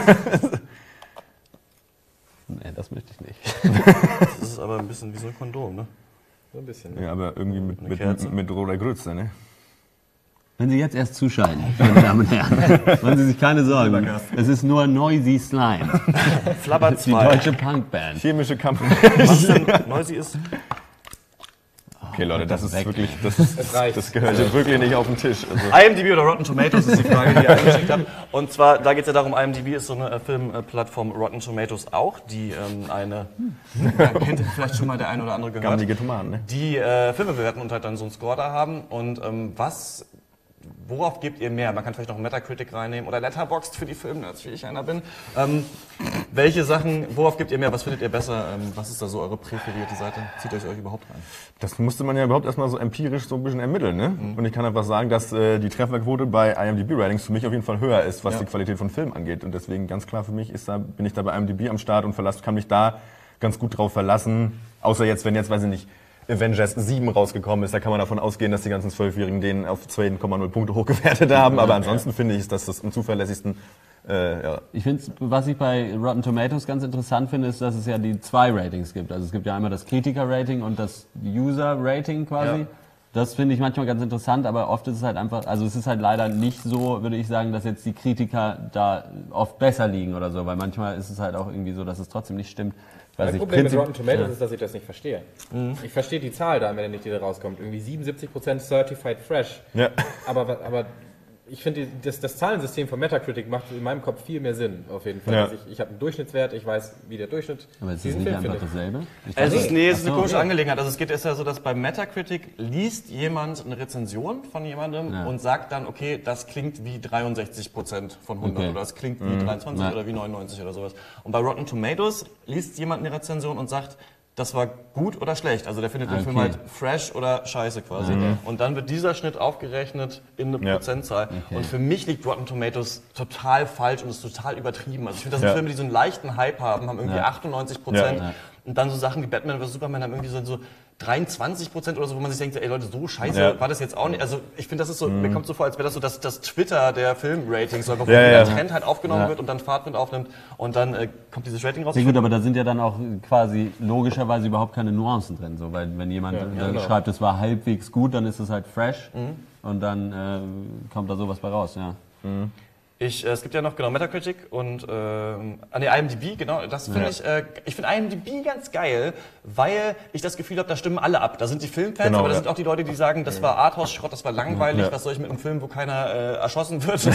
Nee, das möchte ich nicht. Das ist aber ein bisschen wie so ein Kondom, ne? So ein bisschen. Ja, aber irgendwie Kerze. mit roter Grütze, ne? Wenn Sie jetzt erst zuschalten, meine Damen und Herren, machen Sie sich keine Sorgen. Es ist nur Noisy Slime. Flabber Die 2. deutsche Punkband. Chemische Kampf. Was denn Noisy ist? Okay, Leute, das ist Weg. wirklich, reicht. das gehört jetzt wirklich nicht auf den Tisch. Also. IMDb oder Rotten Tomatoes ist die Frage, die ihr eingeschickt habt. Und zwar, da geht es ja darum, IMDb ist so eine Filmplattform, Rotten Tomatoes auch, die kennt vielleicht schon mal der eine oder andere gehört, Gammelige Tomaten, ne? die Filme bewerten und halt dann so einen Score da haben. Und worauf gebt ihr mehr? Man kann vielleicht noch Metacritic reinnehmen oder Letterboxd für die Filmnerds, wie ich einer bin. Welche Sachen, worauf gebt ihr mehr? Was findet ihr besser? Was ist da so eure präferierte Seite? Zieht euch überhaupt rein? Das musste man ja überhaupt erstmal so empirisch so ein bisschen ermitteln, ne? Und ich kann einfach sagen, dass die Trefferquote bei IMDb-Ratings für mich auf jeden Fall höher ist, was die Qualität von Filmen angeht. Und deswegen ganz klar für mich bin ich da bei IMDb am Start und kann mich da ganz gut drauf verlassen. Außer jetzt, wenn weiß ich nicht, Avengers 7 rausgekommen ist, da kann man davon ausgehen, dass die ganzen 12-Jährigen den auf 2,0 Punkte hochgewertet haben. Aber ansonsten finde ich, dass das am zuverlässigsten. Ich finde, was ich bei Rotten Tomatoes ganz interessant finde, ist, dass es ja die 2 Ratings gibt. Also es gibt ja einmal das Kritiker-Rating und das User-Rating quasi. Ja. Das finde ich manchmal ganz interessant, aber oft ist es halt einfach, also es ist halt leider nicht so, würde ich sagen, dass jetzt die Kritiker da oft besser liegen oder so, weil manchmal ist es halt auch irgendwie so, dass es trotzdem nicht stimmt. Mein Problem mit Rotten Tomatoes ist, dass ich das nicht verstehe. Ich verstehe die Zahl da, wenn nicht die da rauskommt. Irgendwie 77% Certified Fresh. Ja. Aber ich finde, das Zahlensystem von Metacritic macht in meinem Kopf viel mehr Sinn, auf jeden Fall. Ja. Also ich habe einen Durchschnittswert, ich weiß, wie der Durchschnitt Aber ist das diesen nicht Film einfach findet. dasselbe? Es ist eine Ach komische so. Angelegenheit. Also ist ja so, dass bei Metacritic liest jemand eine Rezension von jemandem und sagt dann, okay, das klingt wie 63% von 100 Okay. oder das klingt wie 23 oder wie 99 oder sowas. Und bei Rotten Tomatoes liest jemand eine Rezension und sagt, das war gut oder schlecht. Also der findet den Film halt fresh oder scheiße quasi. Und dann wird dieser Schnitt aufgerechnet in eine Prozentzahl. Und für mich liegt Rotten Tomatoes total falsch und ist total übertrieben. Also ich finde, das sind Filme, die so einen leichten Hype haben irgendwie 98%. Ja. Und dann so Sachen wie Batman vs. Superman haben irgendwie so 23% oder so, wo man sich denkt, ey Leute, so scheiße war das jetzt auch nicht. Also ich finde, das ist so, mir kommt so vor, als wäre das so das Twitter der Filmratings, wo der Trend halt aufgenommen wird und dann Fahrtwind aufnimmt und dann kommt dieses Rating raus. Ja gut, aber da sind ja dann auch quasi logischerweise überhaupt keine Nuancen drin. So, weil wenn jemand schreibt, es war halbwegs gut, dann ist es halt fresh und dann kommt da sowas bei raus, ja. Es gibt ja noch, Metacritic und IMDb, genau, das finde ich finde IMDb ganz geil, weil ich das Gefühl habe, da stimmen alle ab. Da sind die Filmfans, aber da sind auch die Leute, die sagen, das war Arthouse-Schrott, das war langweilig, was soll ich mit einem Film, wo keiner erschossen wird?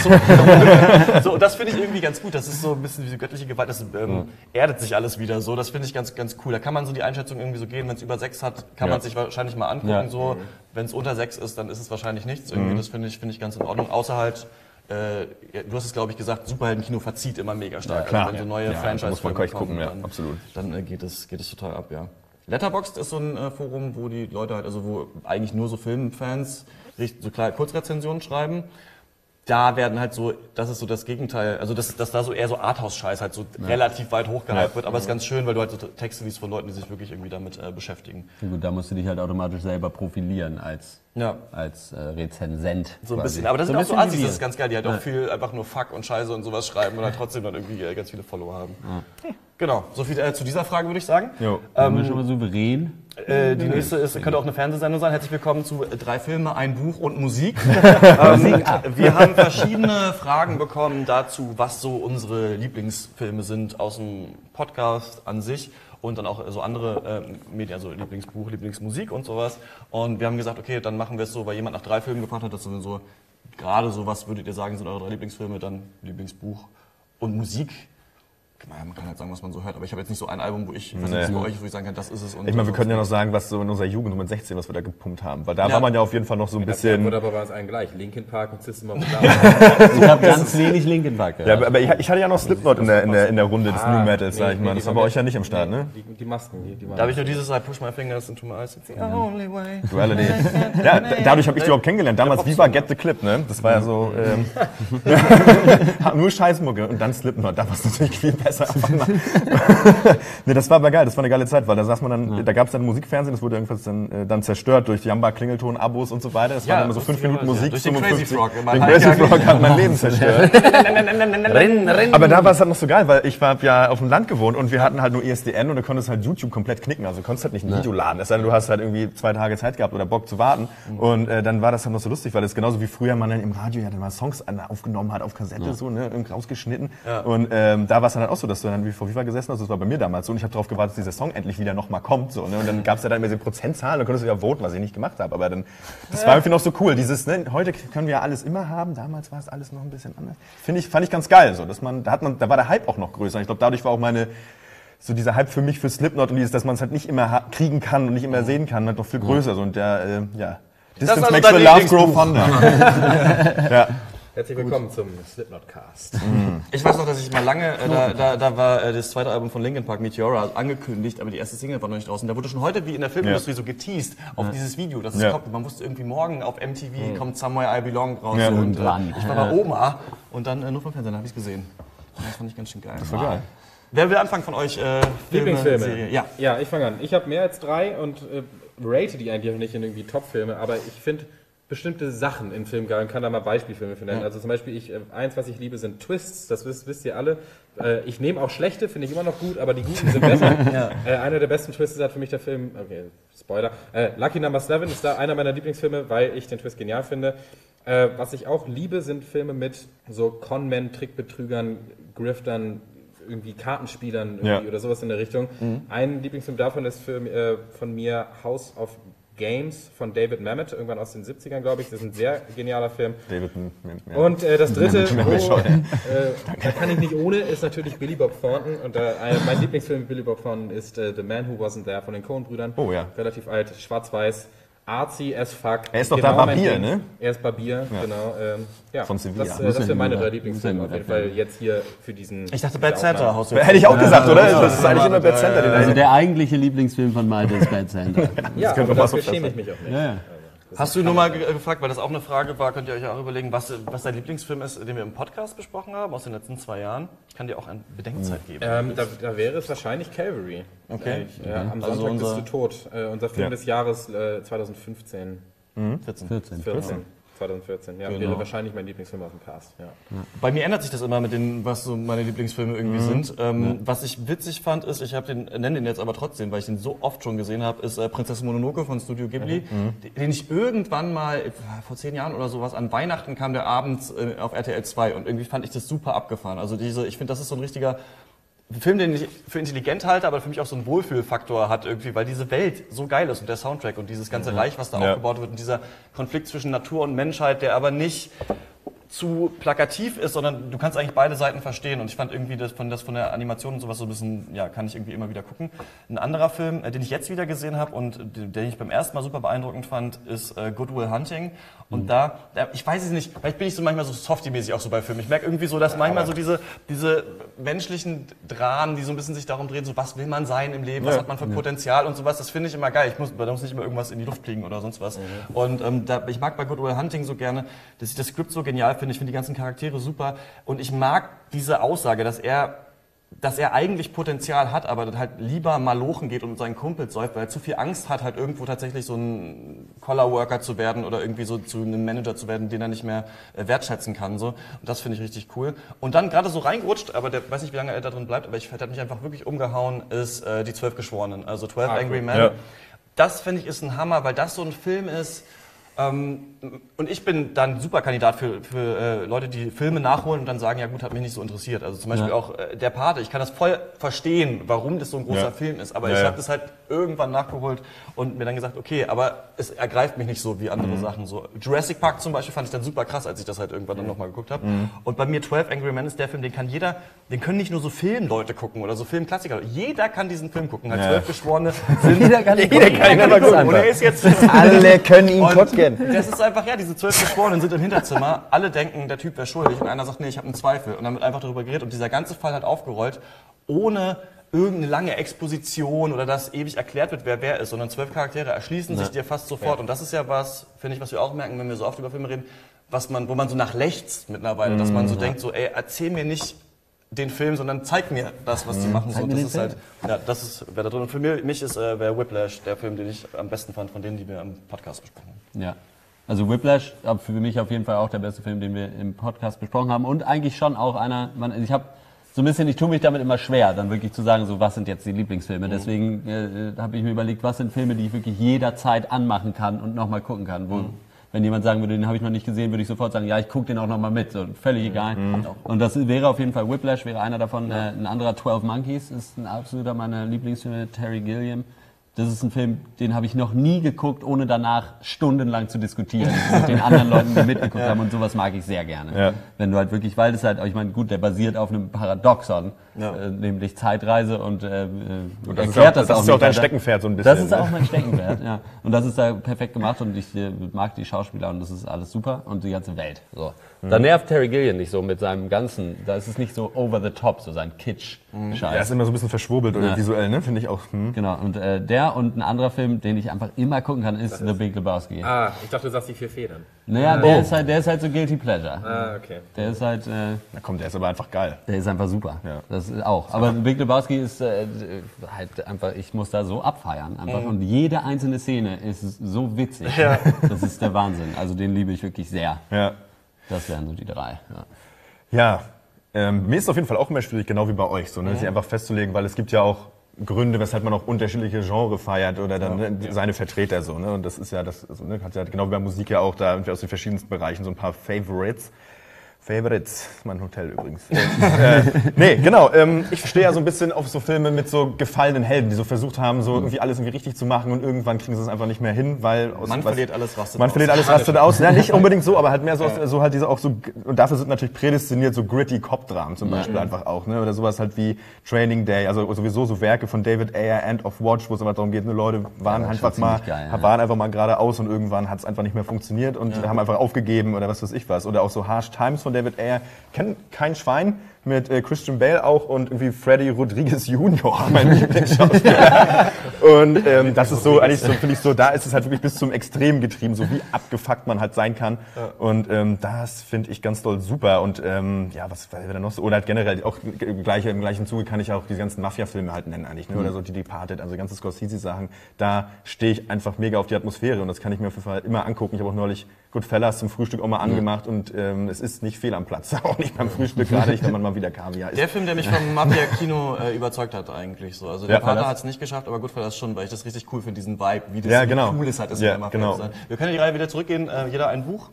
So, das finde ich irgendwie ganz gut. Das ist so ein bisschen wie so göttliche Gewalt, das erdet sich alles wieder so. Das finde ich ganz, ganz cool. Da kann man so die Einschätzung irgendwie so gehen, wenn es über 6 hat, kann man sich wahrscheinlich mal angucken. Ja. So, wenn es unter 6 ist, dann ist es wahrscheinlich nichts. Irgendwie, das finde ich ganz in Ordnung. Außer halt, du hast es, glaube ich, gesagt, Superheldenkino verzieht immer mega stark. klar. Also wenn so neue Franchise muss man gleich gucken, dann, absolut. Dann geht es total ab, ja. Letterboxd ist so ein Forum, wo die Leute halt, also wo eigentlich nur so Filmfans so kleine Kurzrezensionen schreiben. Da werden halt so, das ist so das Gegenteil, also dass da so eher so Arthouse-Scheiß halt so relativ weit hochgehypt wird, aber es ist ganz schön, weil du halt so Texte liest von Leuten, die sich wirklich irgendwie damit beschäftigen. Ja gut, da musst du dich halt automatisch selber profilieren als Rezensent. So ein quasi. bisschen, aber das So sind ein auch so bisschen Assis, wie das wir. ist ganz geil, die halt auch viel einfach nur Fuck und Scheiße und sowas schreiben und halt trotzdem dann irgendwie ganz viele Follower haben. Genau, so viel zu dieser Frage, würde ich sagen. Sind wir schon mal souverän? Die nächste könnte auch eine Fernsehsendung sein. Herzlich willkommen zu 3 Filme, ein Buch und Musik. Wir haben verschiedene Fragen bekommen dazu, was so unsere Lieblingsfilme sind aus dem Podcast an sich. und dann auch so andere Medien, also Lieblingsbuch, Lieblingsmusik und sowas. Und wir haben gesagt, okay, dann machen wir es so, weil jemand nach 3 Filmen gefragt hat, dass wir so, gerade so, was würdet ihr sagen, sind eure 3 Lieblingsfilme, dann Lieblingsbuch und Musik. Man kann halt sagen, was man so hört, aber ich habe jetzt nicht so ein Album, wo ich, bei euch, wo ich sagen kann, das ist es. Und ich meine, wir können ja noch sagen, was so in unserer Jugend, so mit 16, was wir da gepumpt haben. Weil da war man ja auf jeden Fall noch so ein bisschen... Aber war es allen gleich. Linkin Park und System of a Down. Ich habe ganz wenig Linkin Park gehört. Ja, aber ich hatte ja noch Slipknot in der Runde des New Metals, sag ich mal. Das war bei euch ja nicht im Start, ne? Die Masken, die Da habe ich nur dieses I push my fingers into my eyes, it's the only way. Duality. Ja, dadurch habe ich die überhaupt kennengelernt. Damals Viva Get the Clip, ne? Das war ja so... nur Scheißmucke und dann Slipknot. Da war es natürlich viel besser. Ne, das war aber geil, das war eine geile Zeit, weil da saß man dann, da gab es dann Musikfernsehen, das wurde irgendwas dann zerstört durch Jamba, Klingelton, Abos und so weiter. Das waren dann immer so 5 Minuten Musik, durch den 55. Crazy Frog. Den Crazy Frog hat mein Leben zerstört. Aber da war es halt noch so geil, weil ich habe ja auf dem Land gewohnt und wir hatten halt nur ISDN und du konntest halt YouTube komplett knicken, also du konntest halt nicht ein Video laden, es sei denn, du hast halt irgendwie 2 Tage Zeit gehabt oder Bock zu warten und dann war das halt noch so lustig, weil das genauso wie früher man dann im Radio ja dann mal Songs aufgenommen hat auf Kassette, so, ne, irgendwie rausgeschnitten und da war es dann halt auch so, dass du dann wie vor Viva gesessen hast, das war bei mir damals so und ich habe darauf gewartet, dass dieser Song endlich wieder nochmal kommt, so, ne, und dann gab es ja dann immer diese Prozentzahlen, dann konntest du ja voten, was ich nicht gemacht habe, aber dann, das war irgendwie noch so cool, dieses, ne, heute können wir ja alles immer haben, damals war es alles noch ein bisschen anders. Fand ich ganz geil, so, dass man, da war der Hype auch noch größer, ich glaube, dadurch war auch so dieser Hype für mich für Slipknot und dieses, dass man es halt nicht immer kriegen kann und nicht immer sehen kann, halt noch viel größer, so, und der, Distance also makes the love grow fonder. Ja. Herzlich willkommen zum Slipknot-Cast. Ich weiß noch, dass ich mal lange, da war das zweite Album von Linkin Park, Meteora, angekündigt, aber die erste Single war noch nicht draußen. Da wurde schon heute, wie in der Filmindustrie, so geteased auf dieses Video, dass es kommt. Man wusste irgendwie morgen auf MTV kommt Somewhere I Belong raus. Ja, und ich war bei Oma und dann nur vom Fernsehen, da habe ich es gesehen. Das fand ich ganz schön geil. Das war geil. Wer will anfangen von euch? Lieblingsfilme? Serie? Ja, ich fange an. Ich habe mehr als 3 und rate die eigentlich auch nicht in irgendwie Top-Filme, aber ich finde bestimmte Sachen in Filmen geil und kann da mal Beispielfilme für nennen. Also zum Beispiel, eins, was ich liebe, sind Twists, das wisst ihr alle. Ich nehme auch schlechte, finde ich immer noch gut, aber die guten sind besser. Einer der besten Twists hat für mich der Film, okay, Spoiler, Lucky Number 7 ist da einer meiner Lieblingsfilme, weil ich den Twist genial finde. Was ich auch liebe, sind Filme mit so Con-Men, Trickbetrügern, Griftern, irgendwie Kartenspielern irgendwie oder sowas in der Richtung. Ein Lieblingsfilm davon ist von mir House of Games von David Mamet, irgendwann aus den 70ern, glaube ich. Das ist ein sehr genialer Film. Und das dritte, da kann ich nicht ohne, ist natürlich Billy Bob Thornton. Und mein Lieblingsfilm mit Billy Bob Thornton ist The Man Who Wasn't There von den Coen-Brüdern. Oh ja. Relativ alt, schwarz-weiß. Artsy as fuck. Er ist doch da Barbier, ne? Er ist Barbier, genau. Von Sevilla. Das sind meine 3 Lieblingsfilme auf jeden Fall jetzt hier für diesen... Ich dachte Bad Santa. Hätte ich auch gesagt, oder? Das ist eigentlich immer Bad Santa. Also der eigentliche Lieblingsfilm von Malte ist Bad Santa. Ja, aber dafür schäme ich mich auch nicht. Ja. Hast du nur mal gefragt, weil das auch eine Frage war, könnt ihr euch auch überlegen, was dein Lieblingsfilm ist, den wir im Podcast besprochen haben, aus den letzten 2 Jahren? Ich kann dir auch eine Bedenkzeit geben. Da wäre es wahrscheinlich Calvary. Okay. Am Sonntag bist du tot. Unser Film des Jahres 2015. 2014, ja. Wäre wahrscheinlich mein Lieblingsfilm aus dem Cast. Ja. Bei mir ändert sich das immer mit den, was so meine Lieblingsfilme irgendwie sind. Was ich witzig fand, ist, ich nenne den jetzt aber trotzdem, weil ich den so oft schon gesehen habe, ist Prinzessin Mononoke von Studio Ghibli, den ich irgendwann mal, vor 10 Jahren oder sowas, an Weihnachten kam der abends auf RTL 2 und irgendwie fand ich das super abgefahren. Also ich finde, das ist so ein richtiger Film, den ich für intelligent halte, aber für mich auch so einen Wohlfühlfaktor hat irgendwie, weil diese Welt so geil ist und der Soundtrack und dieses ganze Reich, was da aufgebaut wird und dieser Konflikt zwischen Natur und Menschheit, der aber nicht zu plakativ ist, sondern du kannst eigentlich beide Seiten verstehen und ich fand irgendwie das von der Animation und sowas so ein bisschen, kann ich irgendwie immer wieder gucken. Ein anderer Film, den ich jetzt wieder gesehen habe und den ich beim ersten Mal super beeindruckend fand, ist Good Will Hunting und ich weiß es nicht, vielleicht bin ich so manchmal so softy-mäßig auch so bei Filmen. Ich merke irgendwie so, dass manchmal so diese menschlichen Dramen, die so ein bisschen sich darum drehen, so was will man sein im Leben, was hat man für Potenzial und sowas, das finde ich immer geil. Da muss nicht immer irgendwas in die Luft fliegen oder sonst was. Und ich mag bei Good Will Hunting so gerne, dass ich das Skript so genial finde. Ich finde die ganzen Charaktere super und ich mag diese Aussage, dass er eigentlich Potenzial hat, aber halt lieber malochen geht und mit seinen Kumpels säuft, weil er zu viel Angst hat, halt irgendwo tatsächlich so ein Collar-Worker zu werden oder irgendwie so zu einem Manager zu werden, den er nicht mehr wertschätzen kann. So. Und das finde ich richtig cool. Und dann gerade so reingerutscht, aber der weiß nicht, wie lange er da drin bleibt, aber der hat mich einfach wirklich umgehauen, ist die 12 Geschworenen, also 12 Angry Men. Ja. Das finde ich ist ein Hammer, weil das so ein Film ist, Und ich bin dann ein super Kandidat für Leute, die Filme nachholen und dann sagen, ja gut, hat mich nicht so interessiert. Also zum Beispiel auch Der Pate. Ich kann das voll verstehen, warum das so ein großer Film ist. Aber ich habe das halt irgendwann nachgeholt und mir dann gesagt, okay, aber es ergreift mich nicht so wie andere Sachen. So Jurassic Park zum Beispiel fand ich dann super krass, als ich das halt irgendwann dann nochmal geguckt habe. Und bei mir 12 Angry Men ist der Film, den können nicht nur so Filmleute gucken oder so Filmklassiker. Jeder kann diesen Film gucken. Halt 12 Geschworene sind... Jeder kann ihn gucken. Und er ist jetzt... Alle können ihn gucken. Das ist einfach, diese 12 Geschworenen sind im Hinterzimmer, alle denken, der Typ wäre schuldig und einer sagt, nee, ich habe einen Zweifel. Und dann wird einfach darüber geredet und dieser ganze Fall hat aufgerollt, ohne irgendeine lange Exposition oder dass ewig erklärt wird, wer ist, sondern 12 Charaktere erschließen sich dir fast sofort. Und das ist ja was, finde ich, was wir auch merken, wenn wir so oft über Filme reden, wo man so nachlechzt mittlerweile, dass man so denkt, so, ey, erzähl mir nicht den Film, sondern zeig mir das, was die machen. So, das ist halt, wer da drin. Und für mich ist Whiplash der Film, den ich am besten fand, von denen, die wir am Podcast besprochen haben. Ja. Also Whiplash, für mich auf jeden Fall auch der beste Film, den wir im Podcast besprochen haben. Und eigentlich schon auch ich tue mich damit immer schwer, dann wirklich zu sagen, so was sind jetzt die Lieblingsfilme. Deswegen habe ich mir überlegt, was sind Filme, die ich wirklich jederzeit anmachen kann und nochmal gucken kann. Wenn jemand sagen würde, den habe ich noch nicht gesehen, würde ich sofort sagen, ja, ich gucke den auch nochmal mit. So, völlig egal. Und das wäre auf jeden Fall Whiplash, wäre einer davon. Ein anderer 12 Monkeys ist ein absoluter meiner Lieblingsfilme, Terry Gilliam. Das ist ein Film, den habe ich noch nie geguckt, ohne danach stundenlang zu diskutieren mit den anderen Leuten, die mitgeguckt haben. Und sowas mag ich sehr gerne. Ja. Wenn du halt wirklich, weil das halt, ich meine, gut, der basiert auf einem Paradoxon, nämlich Zeitreise und erklärt das auch. Das ist auch dein Steckenpferd so ein bisschen. Das ist auch mein Steckenpferd, ja. Und das ist da perfekt gemacht und ich mag die Schauspieler und das ist alles super und die ganze Welt. So. Da nervt Terry Gilliam nicht so mit seinem ganzen, da ist es nicht so over the top, so sein Kitsch-Scheiß. Er ist immer so ein bisschen verschwurbelt oder visuell, ne? Finde ich auch. Genau, und und ein anderer Film, den ich einfach immer gucken kann, ist The Big Lebowski. Ah, ich dachte, du sagst die 4 Federn. Naja, der ist halt so Guilty Pleasure. Ah, okay. Der ist halt... Na komm, der ist aber einfach geil. Der ist einfach super. Ja. Das ist auch. Aber The Big Lebowski ist halt einfach, ich muss da so abfeiern einfach. Und jede einzelne Szene ist so witzig. Ja. Das ist der Wahnsinn. Also den liebe ich wirklich sehr. Ja. Das wären so die 3. Ja, mir ist es auf jeden Fall auch immer schwierig, genau wie bei euch, so, ne, sich einfach festzulegen, weil es gibt ja auch Gründe, weshalb man auch unterschiedliche Genre feiert oder dann seine Vertreter so, ne? Und das ist ja das, also, ne, hat ja genau wie bei Musik ja auch da irgendwie aus den verschiedensten Bereichen so ein paar Favorites. Favorites, mein Hotel übrigens. Nee, genau. Ich stehe ja so ein bisschen auf so Filme mit so gefallenen Helden, die so versucht haben, so irgendwie alles irgendwie richtig zu machen und irgendwann kriegen sie es einfach nicht mehr hin, weil man verliert alles, rastet aus. Man verliert alles, rastet aus. Ja, nicht unbedingt so, aber halt mehr so halt diese auch so, und dafür sind natürlich prädestiniert so gritty Cop-Dramen zum Beispiel einfach auch, ne? Oder sowas halt wie Training Day, also sowieso so Werke von David Ayer, End of Watch, wo es aber darum geht, ne, Leute waren einfach mal geradeaus und irgendwann hat es einfach nicht mehr funktioniert und haben einfach aufgegeben oder was weiß ich was. Oder auch so Harsh Times von David Ayer, kennt kein Schwein, mit Christian Bale auch und irgendwie Freddy Rodriguez Jr., mein Lieblingsschauspieler. Und das ist so, eigentlich so, finde ich so, da ist es halt wirklich bis zum Extrem getrieben, so wie abgefuckt man halt sein kann. Und das finde ich ganz doll super. Und was wäre denn noch so? Oder halt generell, auch im gleichen Zuge kann ich auch die ganzen Mafia-Filme halt nennen eigentlich, ne? Oder so die Departed, also ganze Scorsese-Sachen. Da stehe ich einfach mega auf die Atmosphäre und das kann ich mir auf jeden Fall immer angucken. Ich habe auch neulich Goodfellas zum Frühstück auch mal angemacht und es ist nicht fehl am Platz, auch nicht beim Frühstück, gerade nicht, wenn man mal wieder Kaviar isst. Der Film, der mich vom Mafia-Kino überzeugt hat eigentlich so. Also der Partner hat es nicht geschafft, aber Goodfellas schon, weil ich das richtig cool finde, diesen Vibe, wie das cool ist halt, das immer Mafia sein. Wir können in die Reihe wieder zurückgehen, jeder ein Buch.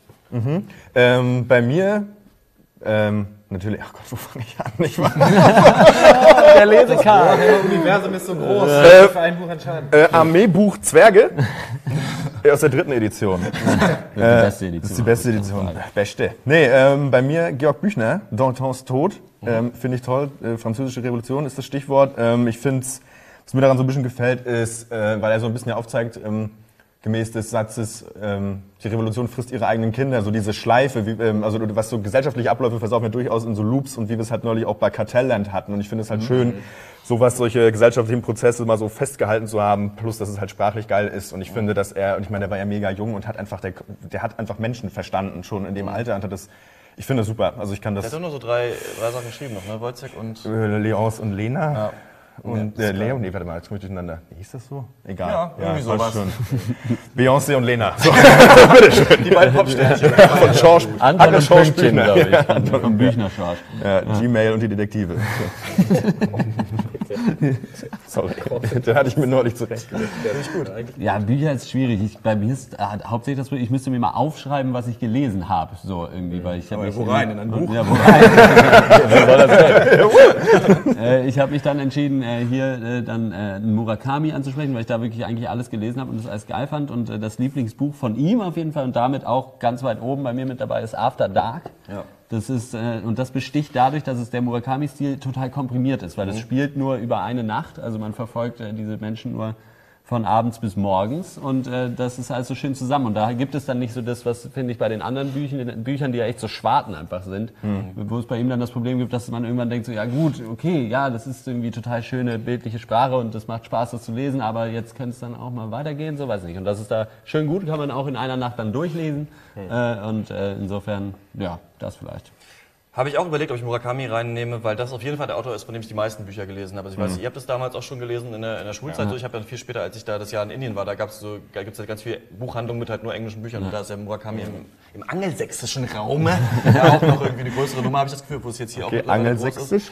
Bei mir natürlich, ach Gott, wo fange ich an? Ich war der Lesekarte. Das Universum ist so groß, für ein Buch entscheiden. Armeebuch Zwerge aus der 3. Edition. Die beste Edition. Das ist die beste Edition. Beste. Nee, bei mir Georg Büchner, Dantons Tod, finde ich toll. Französische Revolution ist das Stichwort. Ich finde es, was mir daran so ein bisschen gefällt, ist, weil er so ein bisschen aufzeigt, gemäß des Satzes, die Revolution frisst ihre eigenen Kinder, so diese Schleife, also was so gesellschaftliche Abläufe versaufen ja durchaus in so Loops und wie wir es halt neulich auch bei Kartellland hatten. Und ich finde es halt schön, solche gesellschaftlichen Prozesse mal so festgehalten zu haben, plus dass es halt sprachlich geil ist. Und ich finde, dass ich meine, der war ja mega jung und hat einfach, der hat einfach Menschen verstanden schon in dem Alter und hat das, ich finde das super. Also ich kann das. Der hat doch nur so drei Sachen geschrieben noch, ne? Wojciech und Leonce und Lena. Ja. Und Leo, nee, warte mal, jetzt komme ich durcheinander. Wie hieß das so? Egal. Ja, irgendwie sowas. Schon. Beyoncé und Lena. So. Die beiden Popsternchen. Von Schorsch. Anton und Schorsch Pünktchen, Büchner. glaube ich. Ja, Vom Büchner-Schorsch. Ja, Gmail und die Detektive. Sorry, den hatte ich mir neulich zurechtgelegt. Ja, Bücher ist schwierig. Bei mir ist hauptsächlich das, ich müsste mir mal aufschreiben, was ich gelesen habe. So irgendwie, weil ich habe wo rein? In ein Buch? Ja, wo rein? Ich habe mich dann entschieden, hier dann Murakami anzusprechen, weil ich da wirklich eigentlich alles gelesen habe und das alles geil fand. Und das Lieblingsbuch von ihm auf jeden Fall und damit auch ganz weit oben bei mir mit dabei ist After Dark. Ja. Das ist, und das besticht dadurch, dass es der Murakami-Stil total komprimiert ist, weil es spielt nur über eine Nacht, also man verfolgt diese Menschen nur von abends bis morgens und das ist alles so schön zusammen und da gibt es dann nicht so das, was finde ich bei den anderen Büchern, die ja echt so Schwarten einfach sind, wo es bei ihm dann das Problem gibt, dass man irgendwann denkt so, ja gut, okay, ja, das ist irgendwie total schöne bildliche Sprache und das macht Spaß, das zu lesen, aber jetzt könnte es dann auch mal weitergehen, so weiß ich nicht und das ist da schön gut, kann man auch in einer Nacht dann durchlesen und insofern, ja, das vielleicht. Habe ich auch überlegt, ob ich Murakami reinnehme, weil das auf jeden Fall der Autor ist, von dem ich die meisten Bücher gelesen habe. Also ich weiß nicht, ihr habt das damals auch schon gelesen in der Schulzeit. Ja. So, ich habe dann viel später, als ich da das Jahr in Indien war, da gibt's halt ganz viele Buchhandlungen mit halt nur englischen Büchern. Und da ist der Murakami im angelsächsischen Raum ja auch noch irgendwie eine größere Nummer, habe ich das Gefühl, wo es jetzt hier auch angelsächsisch?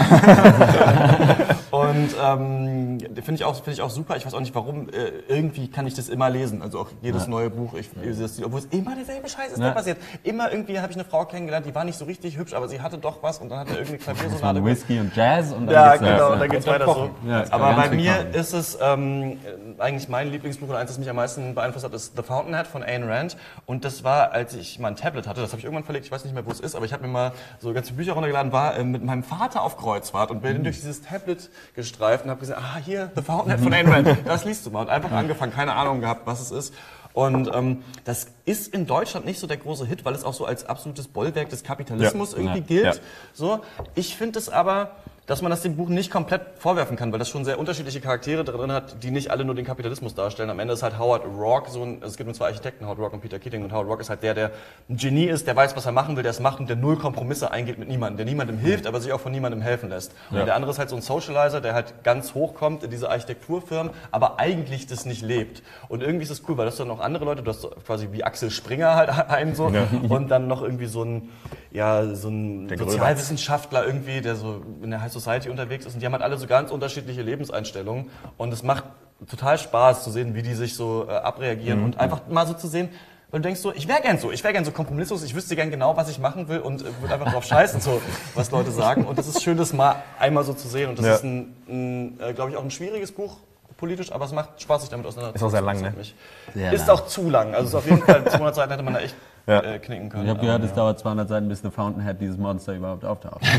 Und finde ich auch super. Ich weiß auch nicht warum. Irgendwie kann ich das immer lesen. Also auch jedes neue Buch. Obwohl es immer derselbe Scheiß ist, der passiert. Immer irgendwie habe ich eine Frau kennengelernt, die war nicht so richtig hübsch, aber sie hatte doch was und dann hat er irgendwie Klaviersonate. Whisky und Jazz und dann ja, genau, und dann geht's weiter so. Ja, aber bei mir ist es eigentlich mein Lieblingsbuch und eins, das mich am meisten beeinflusst hat, ist The Fountainhead von Ayn Rand. Und das war, als ich mal ein Tablet hatte, das habe ich irgendwann verlegt, ich weiß nicht mehr, wo es ist, aber ich habe mir mal so ganze Bücher runtergeladen, war mit meinem Vater auf Kreuzfahrt und bin durch dieses Tablet gestreift und habe gesagt, hier, The Fountainhead von Ayn Rand, das liest du mal. Und einfach angefangen, keine Ahnung gehabt, was es ist. Und das ist in Deutschland nicht so der große Hit, weil es auch so als absolutes Bollwerk des Kapitalismus irgendwie gilt. Ja. So, ich finde es aber, dass man das dem Buch nicht komplett vorwerfen kann, weil das schon sehr unterschiedliche Charaktere drin hat, die nicht alle nur den Kapitalismus darstellen. Am Ende ist halt Howard Roark es gibt nur zwei Architekten, Howard Roark und Peter Keating, und Howard Roark ist halt der ein Genie ist, der weiß, was er machen will, der es macht und der null Kompromisse eingeht mit niemandem, der niemandem hilft, aber sich auch von niemandem helfen lässt. Ja. Und der andere ist halt so ein Socializer, der halt ganz hoch kommt in diese Architekturfirmen, aber eigentlich das nicht lebt. Und irgendwie ist es cool, weil das dann noch andere Leute, du hast so quasi wie Axel Springer halt einen so und dann noch irgendwie so ein Sozialwissenschaftler irgendwie, der so in der High Society unterwegs ist und die haben halt alle so ganz unterschiedliche Lebenseinstellungen und es macht total Spaß zu sehen, wie die sich so abreagieren und einfach mal so zu sehen, weil du denkst so, ich wäre gern so kompromisslos, ich wüsste gern genau, was ich machen will und würde einfach drauf scheißen, so, was Leute sagen und das ist schön, das mal einmal so zu sehen und das ist glaube ich, auch ein schwieriges Buch, politisch, aber es macht Spaß, sich damit auseinanderzusetzen. Ist auch sehr lang, ne? Ist auch zu lang, also ist auf jeden Fall 200 Seiten hätte man da echt knicken können. Ich habe gehört, es dauert 200 Seiten, bis The Fountainhead dieses Monster überhaupt auftaucht. So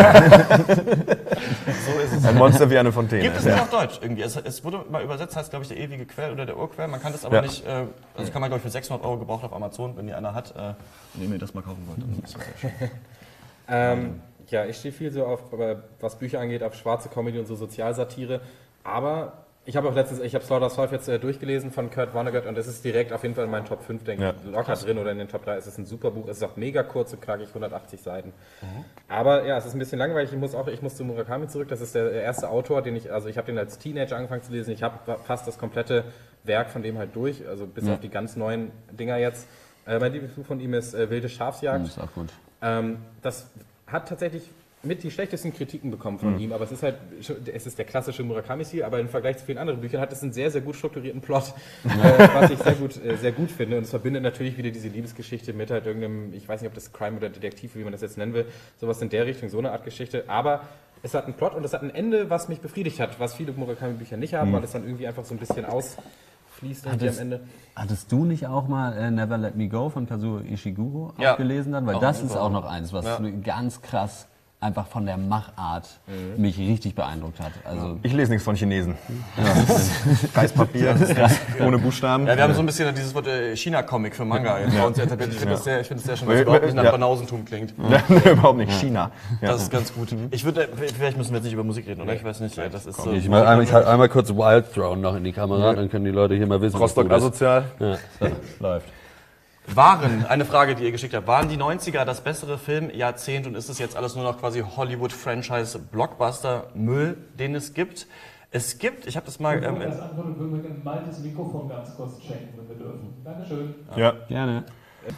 ist es. Ein Monster wie eine Fontäne. Gibt es nicht auf Deutsch irgendwie. Es wurde mal übersetzt, heißt glaube ich der ewige Quell oder der Urquell. Man kann das aber nicht, also kann man glaube ich für 600 € gebraucht auf Amazon, wenn die einer hat, wenn ihr das mal kaufen wollt. Dann ist das sehr schön. Ja, ich stehe viel so auf, was Bücher angeht, auf schwarze Comedy und so Sozialsatire, aber ich habe Slaughter's Five jetzt durchgelesen von Kurt Vonnegut und es ist direkt auf jeden Fall in meinen Top 5, denke ich, locker drin oder in den Top 3. Es ist ein super Buch, es ist auch mega kurz und knackig, 180 Seiten. Aber ja, es ist ein bisschen langweilig, ich muss zu Murakami zurück, das ist der erste Autor, ich habe den als Teenager angefangen zu lesen, ich habe fast das komplette Werk von dem halt durch, also bis auf die ganz neuen Dinger jetzt. Mein Lieblingsbuch von ihm ist Wilde Schafsjagd. Das ist auch gut. Das hat tatsächlich mit die schlechtesten Kritiken bekommen von ihm, aber es ist der klassische Murakami-Stil, aber im Vergleich zu vielen anderen Büchern hat es einen sehr, sehr gut strukturierten Plot, was ich sehr gut finde. Und es verbindet natürlich wieder diese Liebesgeschichte mit halt irgendeinem, ich weiß nicht, ob das Crime oder Detektiv, wie man das jetzt nennen will, sowas in der Richtung, so eine Art Geschichte, aber es hat einen Plot und es hat ein Ende, was mich befriedigt hat, was viele Murakami-Bücher nicht haben, weil es dann irgendwie einfach so ein bisschen ausfließt am Ende. Hattest du nicht auch mal Never Let Me Go von Kazuo Ishiguro auch gelesen dann? Weil das ist auch noch eins, was ganz krass einfach von der Machart mich richtig beeindruckt hat. Also ich lese nichts von Chinesen. Weißpapier, ohne Buchstaben. Ja, wir haben so ein bisschen dieses Wort China-Comic für Manga bei uns etabliert. Ich finde das sehr schön, weil es überhaupt nicht nach Banausentum klingt. Überhaupt nicht. China. Das ist ganz gut. Vielleicht müssen wir jetzt nicht über Musik reden, oder? Ich weiß nicht. Das ist so. Ich halte einmal kurz Wild Throne noch in die Kamera, dann können die Leute hier mal wissen. Rostock asozial. läuft. Waren, eine Frage, die ihr geschickt habt, waren die 90er das bessere Filmjahrzehnt und ist es jetzt alles nur noch quasi Hollywood-Franchise-Blockbuster-Müll, den es gibt? Es gibt, ich habe das mal... Als Antwort würden wir ein maltes Mikrofon ganz kurz schenken, wenn wir dürfen. Dankeschön. Ja. Gerne.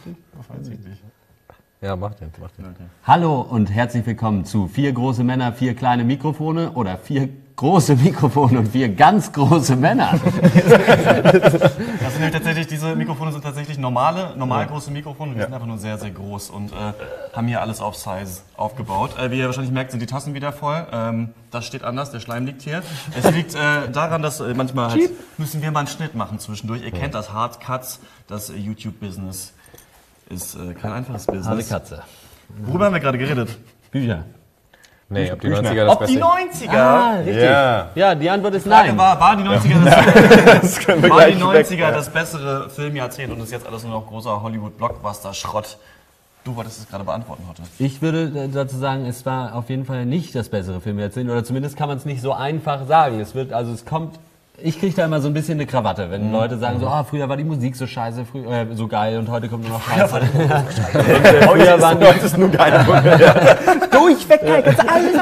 Ja, macht den. Hallo und herzlich willkommen zu 4 große Männer, 4 kleine Mikrofone oder 4 große Mikrofone und 4 ganz große Männer. Das sind nämlich tatsächlich, diese Mikrofone sind tatsächlich normal große Mikrofone und die sind einfach nur sehr, sehr groß und haben hier alles auf Size aufgebaut. Wie ihr wahrscheinlich merkt, sind die Tassen wieder voll. Das steht anders, der Schleim liegt hier. Es liegt daran, dass manchmal halt müssen wir mal einen Schnitt machen zwischendurch. Ihr kennt das Hard Cuts, das YouTube-Business ist kein einfaches Business. Harte Katze. Worüber haben wir gerade geredet? Bücher. Nee, ob die 90er das Ob die Beste... 90er? Ah, richtig. Ja. Ja, die Antwort ist nein. War die 90er Das können wir war die gleich 90er das bessere Filmjahrzehnt und ist jetzt alles nur noch großer Hollywood-Blockbuster-Schrott? Du wolltest es gerade beantworten heute. Ich würde dazu sagen, es war auf jeden Fall nicht das bessere Filmjahrzehnt oder zumindest kann man es nicht so einfach sagen. Ich kriege da immer so ein bisschen eine Krawatte, wenn Leute sagen so, früher war die Musik so scheiße, so geil und heute kommt nur noch Scheiße. Früher waren Heute ist nur geil. durchweg geil, kannst du alles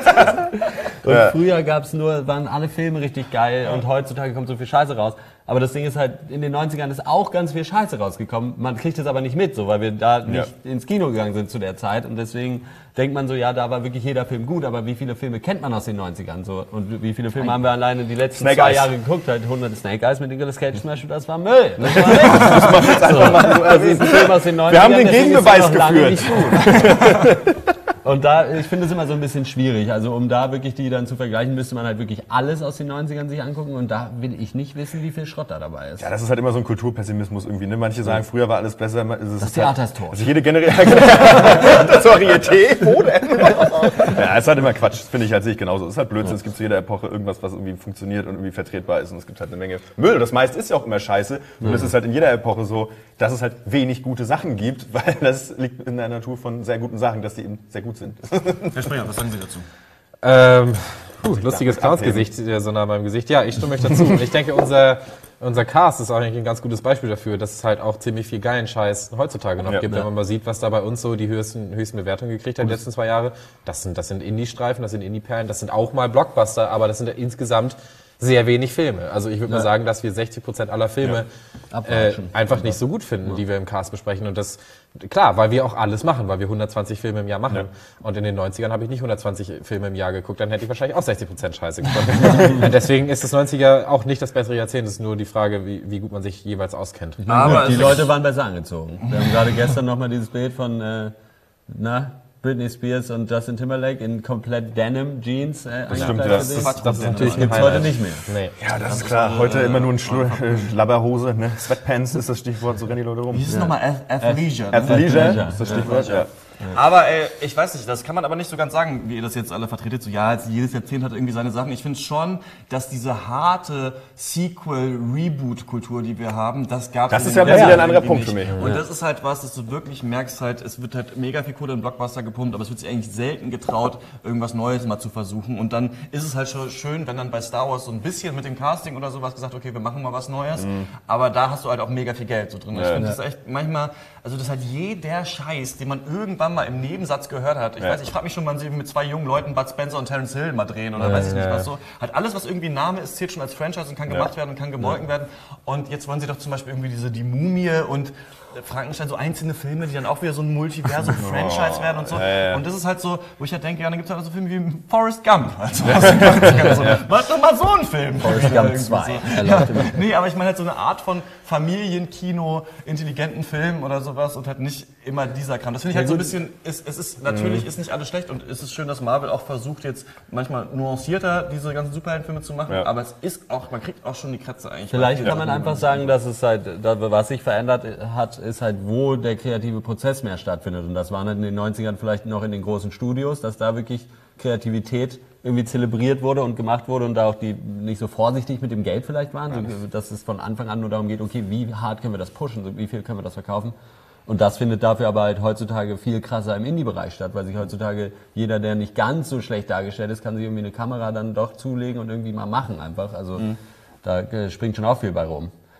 Und früher waren alle Filme richtig geil und heutzutage kommt so viel Scheiße raus. Aber das Ding ist halt, in den 90ern ist auch ganz viel Scheiße rausgekommen. Man kriegt es aber nicht mit, so, weil wir da nicht ins Kino gegangen sind zu der Zeit. Und deswegen denkt man so, ja, da war wirklich jeder Film gut. Aber wie viele Filme kennt man aus den 90ern? So? Und wie viele Filme haben wir alleine die letzten 2 Jahre geguckt? Halt 100 Snake Eyes mit Nicolas Cage zum Beispiel, das war Müll. Das war nichts. Das ist ein Film aus den 90ern. Wir haben den deswegen Gegenbeweis ist er noch lange geführt. nicht gut. Und ich finde es immer so ein bisschen schwierig. Also um da wirklich die dann zu vergleichen, müsste man halt wirklich alles aus den 90ern sich angucken. Und da will ich nicht wissen, wie viel Schrott da dabei ist. Ja, das ist halt immer so ein Kulturpessimismus irgendwie. Ne? Manche sagen, früher war alles besser. Das Theater ist tot. Also jede Generation. Das Varieté, wo denn? Ja, es ist halt immer Quatsch. Das finde ich halt, sehe ich genauso. Es ist halt Blödsinn. Es gibt zu jeder Epoche irgendwas, was irgendwie funktioniert und irgendwie vertretbar ist. Und es gibt halt eine Menge Müll. Das meiste ist ja auch immer scheiße. Und es ist halt in jeder Epoche so, dass es halt wenig gute Sachen gibt, weil das liegt in der Natur von sehr guten Sachen, dass die eben sehr gut sind. Herr Springer, was sagen Sie dazu? Lustiges Clownsgesicht, so nah an meinem Gesicht. Ja, ich stimme euch dazu. Und ich denke, unser Cast ist auch eigentlich ein ganz gutes Beispiel dafür, dass es halt auch ziemlich viel geilen Scheiß heutzutage noch gibt. Wenn man mal sieht, was da bei uns so die höchsten Bewertungen gekriegt hat die letzten 2 Jahre. Das sind Indie-Streifen, das sind Indie-Perlen, das sind auch mal Blockbuster, aber das sind ja insgesamt sehr wenig Filme. Also ich würde mal sagen, dass wir 60% aller Filme einfach nicht so gut finden, die wir im Cast besprechen. Und das, klar, weil wir auch alles machen, weil wir 120 Filme im Jahr machen. Ja. Und in den 90ern habe ich nicht 120 Filme im Jahr geguckt, dann hätte ich wahrscheinlich auch 60% Scheiße gefunden. Und deswegen ist das 90er auch nicht das bessere Jahrzehnt, es ist nur die Frage, wie gut man sich jeweils auskennt. Aber die Leute waren besser angezogen. Wir haben gerade gestern nochmal dieses Bild von, Britney Spears und Justin Timberlake in komplett Denim Jeans Stimmt, das das ist natürlich gibt's heute nicht mehr. Nee. Ja, das ist klar. Heute immer nur ein Labberhose, ne? Sweatpants ist das Stichwort, so rennen die Leute rum. Wie ist es nochmal? Athleisure. Athleisure ist das Stichwort, ja. Aber ich weiß nicht, das kann man aber nicht so ganz sagen, wie ihr das jetzt alle vertretet. So, ja, jedes Jahrzehnt hat irgendwie seine Sachen. Ich finde schon, dass diese harte Sequel-Reboot-Kultur, die wir haben, das gab es. Das ist ja wieder ein anderer Punkt für mich. Und das ist halt was, dass du wirklich merkst halt, es wird halt mega viel Kohle in Blockbuster gepumpt, aber es wird sich eigentlich selten getraut, irgendwas Neues mal zu versuchen. Und dann ist es halt schon schön, wenn dann bei Star Wars so ein bisschen mit dem Casting oder sowas gesagt, okay, wir machen mal was Neues. Aber da hast du halt auch mega viel Geld so drin. Ich finde das echt manchmal, also das hat jeder Scheiß, den man irgendwann mal im Nebensatz gehört hat. Ich weiß, ich frage mich schon, wann sie mit 2 jungen Leuten Bud Spencer und Terence Hill mal drehen oder weiß ich nicht was so. Halt alles, was irgendwie ein Name ist, zählt schon als Franchise und kann gemacht werden und kann gemolken werden. Und jetzt wollen sie doch zum Beispiel irgendwie die Mumie und Frankenstein, so einzelne Filme, die dann auch wieder so ein Multiversum-Franchise werden und so. Und das ist halt so, wo ich halt denke, ja, dann gibt es halt so Filme wie Forrest Gump. Also, mach doch mal so einen Film. Forrest Gump 2. So. Ja. Nee, aber ich meine halt so eine Art von Familienkino, intelligenten Film oder sowas und halt nicht immer dieser Kram. Das finde ich halt so ein bisschen, es ist natürlich ist nicht alles schlecht und es ist schön, dass Marvel auch versucht jetzt manchmal nuancierter diese ganzen Superheldenfilme zu machen, aber es ist auch, man kriegt auch schon die Kratze eigentlich. Vielleicht kann man einfach sagen, dass es halt, was sich verändert hat, ist halt, wo der kreative Prozess mehr stattfindet. Und das waren halt in den 90ern vielleicht noch in den großen Studios, dass da wirklich Kreativität irgendwie zelebriert wurde und gemacht wurde und da auch die nicht so vorsichtig mit dem Geld vielleicht waren, so, dass es von Anfang an nur darum geht, okay, wie hart können wir das pushen, wie viel können wir das verkaufen. Und das findet dafür aber halt heutzutage viel krasser im Indie-Bereich statt, weil sich heutzutage jeder, der nicht ganz so schlecht dargestellt ist, kann sich irgendwie eine Kamera dann doch zulegen und irgendwie mal machen einfach. Also da springt schon auch viel bei rum.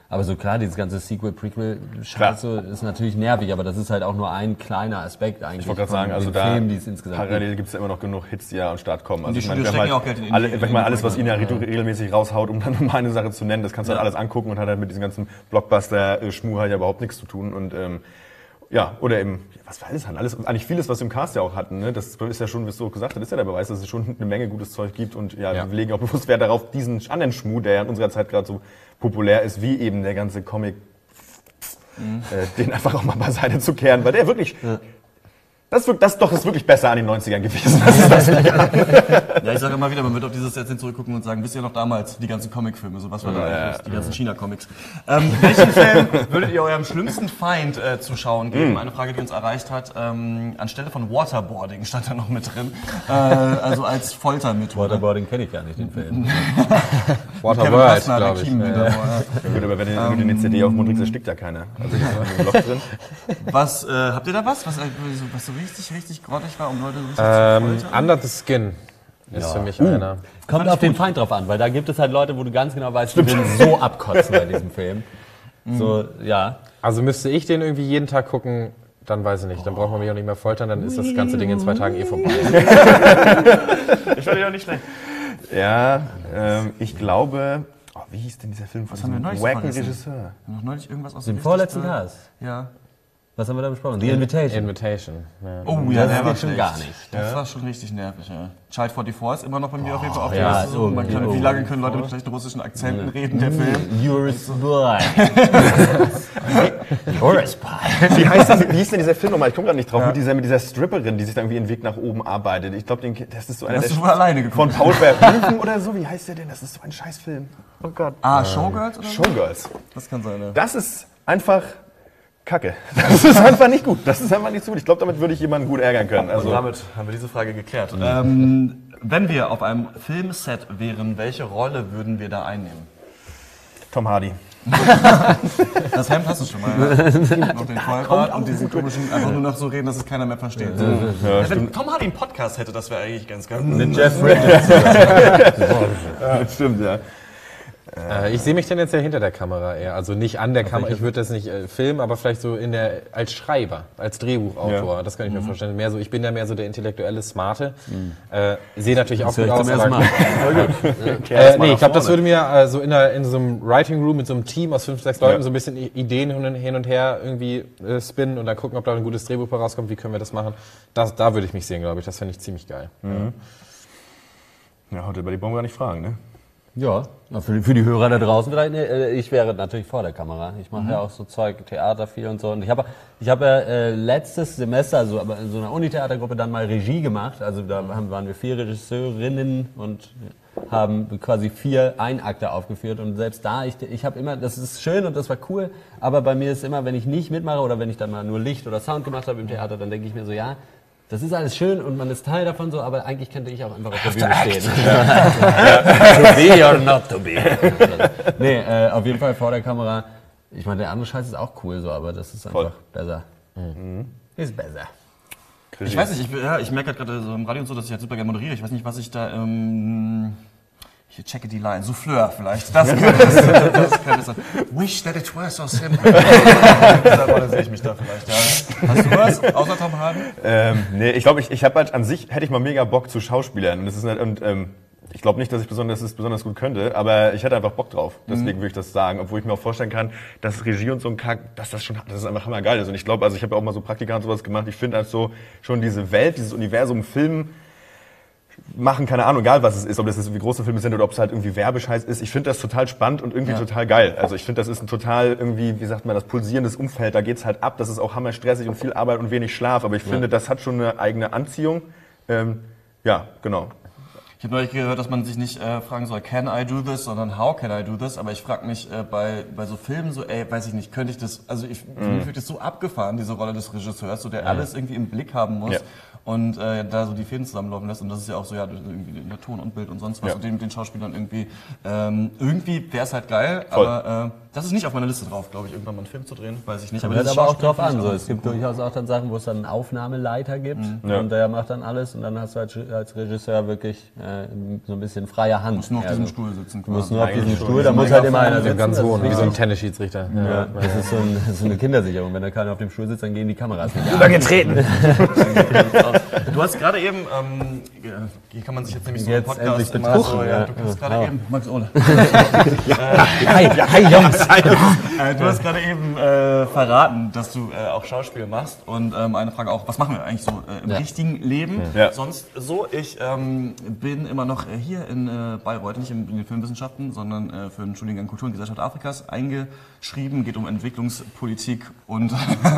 Aber so klar, dieses ganze Sequel-Prequel-Scheiße ist natürlich nervig, aber das ist halt auch nur ein kleiner Aspekt eigentlich. Ich wollte gerade sagen, also da parallel gibt es ja immer noch genug Hits, die ja an den Start kommen. Also die Studios stecken auch Geld in alles, was ihn ja regelmäßig raushaut, um dann mal eine Sache zu nennen, das kannst du halt alles angucken und hat halt mit diesem ganzen Blockbuster-Schmuh halt ja überhaupt nichts zu tun. Und ja, oder eben, was war alles, eigentlich vieles, was wir im Cast ja auch hatten, ne? Das ist ja schon, wie du gesagt hast, ist ja der Beweis, dass es schon eine Menge gutes Zeug gibt und wir legen auch bewusst Wert darauf, diesen anderen Schmuh, der ja in unserer Zeit gerade so populär ist, wie eben der ganze Comic, den einfach auch mal beiseite zu kehren, weil der wirklich... Das ist wirklich besser an den 90ern gewesen. Ja, ich sage immer wieder, man wird auf dieses Jahrzehnt zurückgucken und sagen, wisst ihr noch damals, die ganzen Comicfilme, so was war da eigentlich, die ganzen China-Comics. Welchen Film würdet ihr eurem schlimmsten Feind zu schauen geben? Eine Frage, die uns erreicht hat. Anstelle von Waterboarding stand da noch mit drin. Also als Foltermethode. Waterboarding kenne ich gar nicht, den Film. Waterworld, glaube ich. Gut, aber wenn du den CD auf den Mund kriegst, erstickt ja keiner. Also da ist ein Loch drin. Was, habt ihr da was so richtig grottig war, um Leute richtig zu foltern? Under the Skin ist für mich einer. Kommt auf den Feind drauf an, weil da gibt es halt Leute, wo du ganz genau weißt, die würden so abkotzen bei diesem Film. So, ja. Also müsste ich den irgendwie jeden Tag gucken, dann weiß ich nicht. Dann braucht man mich auch nicht mehr foltern, dann ist das ganze Ding in 2 Tagen vorbei. Ich fand den auch nicht schlecht. Ja, ich glaube... Oh, wie hieß denn dieser Film von haben wir neulich wacken vergessen? Regisseur? Noch neulich irgendwas aus Den vorletzten Cast. Ja. Was haben wir da besprochen? The Invitation. Ja. Oh ja, Das der war geht schon schlecht. gar nicht. Das war schon richtig nervig, ja. Child 44 ist immer noch bei mir auf jeden Fall auf der ja, Liste. So, wie lange können Leute mit schlechten russischen Akzenten reden, der Film? You're a spy. You're a spy. Wie hieß denn dieser Film nochmal? Ich komme gerade nicht drauf. Mit dieser Stripperin, die sich da irgendwie ihren Weg nach oben arbeitet. Ich glaube, das ist so einer Hast du wohl alleine geguckt? von Paul Verhoeven oder so. Wie heißt der denn? Das ist so ein Scheißfilm. Oh Gott. Showgirls oder so? Showgirls. Das kann sein, ja. Das ist einfach Kacke. Das ist einfach nicht gut. Das ist einfach nicht so gut. Ich glaube, damit würde ich jemanden gut ärgern können. Also, Und damit haben wir diese Frage geklärt. Wenn wir auf einem Filmset wären, welche Rolle würden wir da einnehmen? Tom Hardy. Das Hemd hast du schon mal. Ja? Noch den Vollbart und diesen komischen, einfach nur noch so reden, dass es keiner mehr versteht. Ja, wenn Tom Hardy einen Podcast hätte, das wäre eigentlich ganz geil. Mit Jeff Bridges. Das stimmt, ja. Ich sehe mich tendenziell hinter der Kamera eher. Also nicht an der Kamera, ich würde das nicht filmen, aber vielleicht so als Schreiber, als Drehbuchautor. Ja. Das kann ich mir vorstellen. Mehr so, ich bin ja mehr so der intellektuelle Smarte. Sehe natürlich auch gut aus. Aber nee, ich glaube, das würde mir so in so einem Writing Room mit so einem Team aus 5, 6 Leuten so ein bisschen Ideen hin und her irgendwie spinnen und dann gucken, ob da ein gutes Drehbuch herauskommt. Wie können wir das machen? Da würde ich mich sehen, glaube ich. Das fände ich ziemlich geil. Ja, heute bei die Bombe gar nicht fragen, ne? Ja, für die Hörer da draußen vielleicht. Ich wäre natürlich vor der Kamera. Ich mache ja auch so Zeug, Theater viel und so. Und ich habe ja letztes Semester, also aber in so einer Unitheatergruppe dann mal Regie gemacht. Also da waren wir 4 Regisseurinnen und haben quasi 4 Einakte aufgeführt. Und selbst da, ich habe immer, das ist schön und das war cool. Aber bei mir ist immer, wenn ich nicht mitmache oder wenn ich dann mal nur Licht oder Sound gemacht habe im Theater, dann denke ich mir so, ja, das ist alles schön und man ist Teil davon so, aber eigentlich könnte ich auch einfach auf der Bühne stehen. To be or not to be. Nee, auf jeden Fall vor der Kamera. Ich meine, der andere Scheiß ist auch cool so, aber das ist einfach besser. Ist besser. Ich weiß nicht, ich merke gerade so im Radio und so, dass ich halt super gerne moderiere. Ich weiß nicht, was ich da ich checke die Line. Souffleur vielleicht. Das könnte es sein. Wish that it were so simple. Da Rolle sehe ich mich da vielleicht, ja. Hast du was außer Tom Hardy? Nee, ich glaube, ich habe halt an sich, hätte ich mal mega Bock zu Schauspielern. Und das ist halt, ich glaube nicht, dass ich besonders gut könnte, aber ich hätte einfach Bock drauf. Deswegen würde ich das sagen. Obwohl ich mir auch vorstellen kann, dass Regie und so ein Kack, das ist einfach hammergeil ist. Und ich glaube, ich habe ja auch mal so Praktika und sowas gemacht. Ich finde halt so schon diese Welt, dieses Universum, Film machen, keine Ahnung, egal was es ist, ob das irgendwie große Filme sind oder ob es halt irgendwie Werbescheiß ist. Ich finde das total spannend und irgendwie total geil. Also ich finde, das ist ein total irgendwie, wie sagt man, das pulsierendes Umfeld. Da geht's halt ab. Das ist auch hammerstressig und viel Arbeit und wenig Schlaf. Aber ich finde, das hat schon eine eigene Anziehung. Ja, genau. Ich habe neulich gehört, dass man sich nicht fragen soll, can I do this, sondern how can I do this? Aber ich frage mich bei so Filmen so, weiß ich nicht, könnte ich das, also für mich wird das so abgefahren, diese Rolle des Regisseurs, so der alles irgendwie im Blick haben muss. Ja. und da so die Fäden zusammenlaufen lässt. Und das ist ja auch so, ja, irgendwie der Ton und Bild und sonst was. Und mit den Schauspielern irgendwie wäre es halt geil, aber das ist nicht auf meiner Liste drauf, glaube ich, irgendwann mal einen Film zu drehen, weiß ich nicht. Aber das aber auch drauf an. So. Es gibt durchaus auch dann Sachen, wo es dann einen Aufnahmeleiter gibt und der macht dann alles und dann hast du als Regisseur wirklich so ein bisschen freie Hand. Du musst nur auf diesem Stuhl sitzen. Du musst nur auf diesem Stuhl, da muss halt immer einer sitzen. Ganz hohen, wie so ein Tennisschiedsrichter. Ja, das ist so eine Kindersicherung. Wenn da keiner auf dem Stuhl sitzt, dann gehen die Kameras nicht Übergetreten! Du hast gerade eben, hier kann man sich jetzt nämlich so einen Jetzt Podcast endlich immer betuchen, so, ja. du hast gerade eben, Max Ole. Hi Jungs! Du hast gerade eben verraten, dass du auch Schauspiel machst und eine Frage auch, was machen wir eigentlich so im richtigen Leben? Ja. Sonst so, ich bin immer noch hier in Bayreuth, nicht in den Filmwissenschaften, sondern für den Studiengang Kultur und Gesellschaft Afrikas eingeschrieben, geht um Entwicklungspolitik und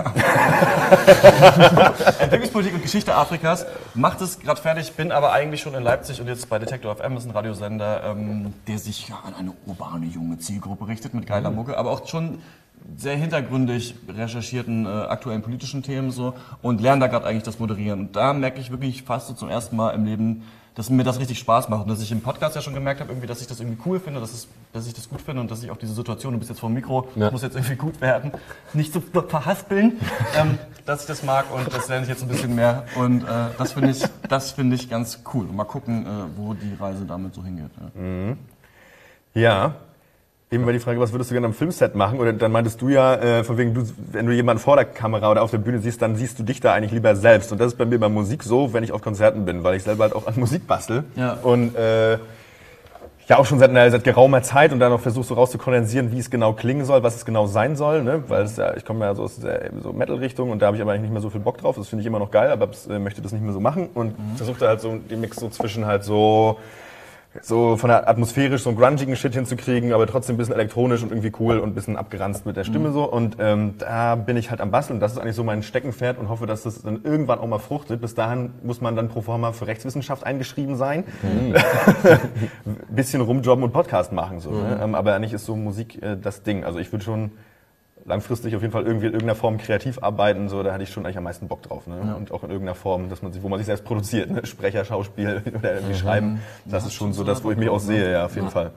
Entwicklungspolitik und Geschichte Afrikas. Macht es gerade fertig, bin aber eigentlich schon in Leipzig und jetzt bei Detektor FM, das ist ein Radiosender, der sich an eine urbane junge Zielgruppe richtet mit geiler Mucke, aber auch schon sehr hintergründig recherchierten aktuellen politischen Themen so und lerne da gerade eigentlich das Moderieren. Und da merke ich wirklich fast so zum ersten Mal im Leben, dass mir das richtig Spaß macht und dass ich im Podcast ja schon gemerkt habe, irgendwie, dass ich das irgendwie cool finde, dass ich das gut finde und dass ich auch diese Situation, du bist jetzt vor dem Mikro, das muss jetzt irgendwie gut werden, nicht so verhaspeln, dass ich das mag und das lerne ich jetzt ein bisschen mehr und das finde ich ganz cool. Und mal gucken, wo die Reise damit so hingeht. Ja. Eben war die Frage, was würdest du gerne am Filmset machen? Oder dann meintest du ja, von wegen, wenn du jemanden vor der Kamera oder auf der Bühne siehst, dann siehst du dich da eigentlich lieber selbst. Und das ist bei mir bei Musik so, wenn ich auf Konzerten bin, weil ich selber halt auch an Musik bastel. Ja. Und ja auch schon seit geraumer Zeit und dann auch versuche so rauszukondensieren, wie es genau klingen soll, was es genau sein soll. Ne? Weil es ja, ich komme ja so aus der so Metal-Richtung und da habe ich aber eigentlich nicht mehr so viel Bock drauf. Das finde ich immer noch geil, aber möchte das nicht mehr so machen. Und versuche da halt so den Mix so zwischen halt so von der atmosphärisch so einen grungigen Shit hinzukriegen, aber trotzdem ein bisschen elektronisch und irgendwie cool und ein bisschen abgeranzt mit der Stimme so. Und da bin ich halt am Basteln. Das ist eigentlich so mein Steckenpferd und hoffe, dass das dann irgendwann auch mal fruchtet. Bis dahin muss man dann pro forma für Rechtswissenschaft eingeschrieben sein. Bisschen rumjobben und Podcast machen so. Ne? Aber eigentlich ist so Musik das Ding. Also ich würde schon langfristig auf jeden Fall irgendwie in irgendeiner Form kreativ arbeiten, so, da hatte ich schon eigentlich am meisten Bock drauf, ne? Ja. Und auch in irgendeiner Form, wo man sich selbst produziert, ne? Sprecher, Schauspiel oder irgendwie schreiben, das ist schon so das, wo ich mich auch sehe, ja, auf jeden Fall.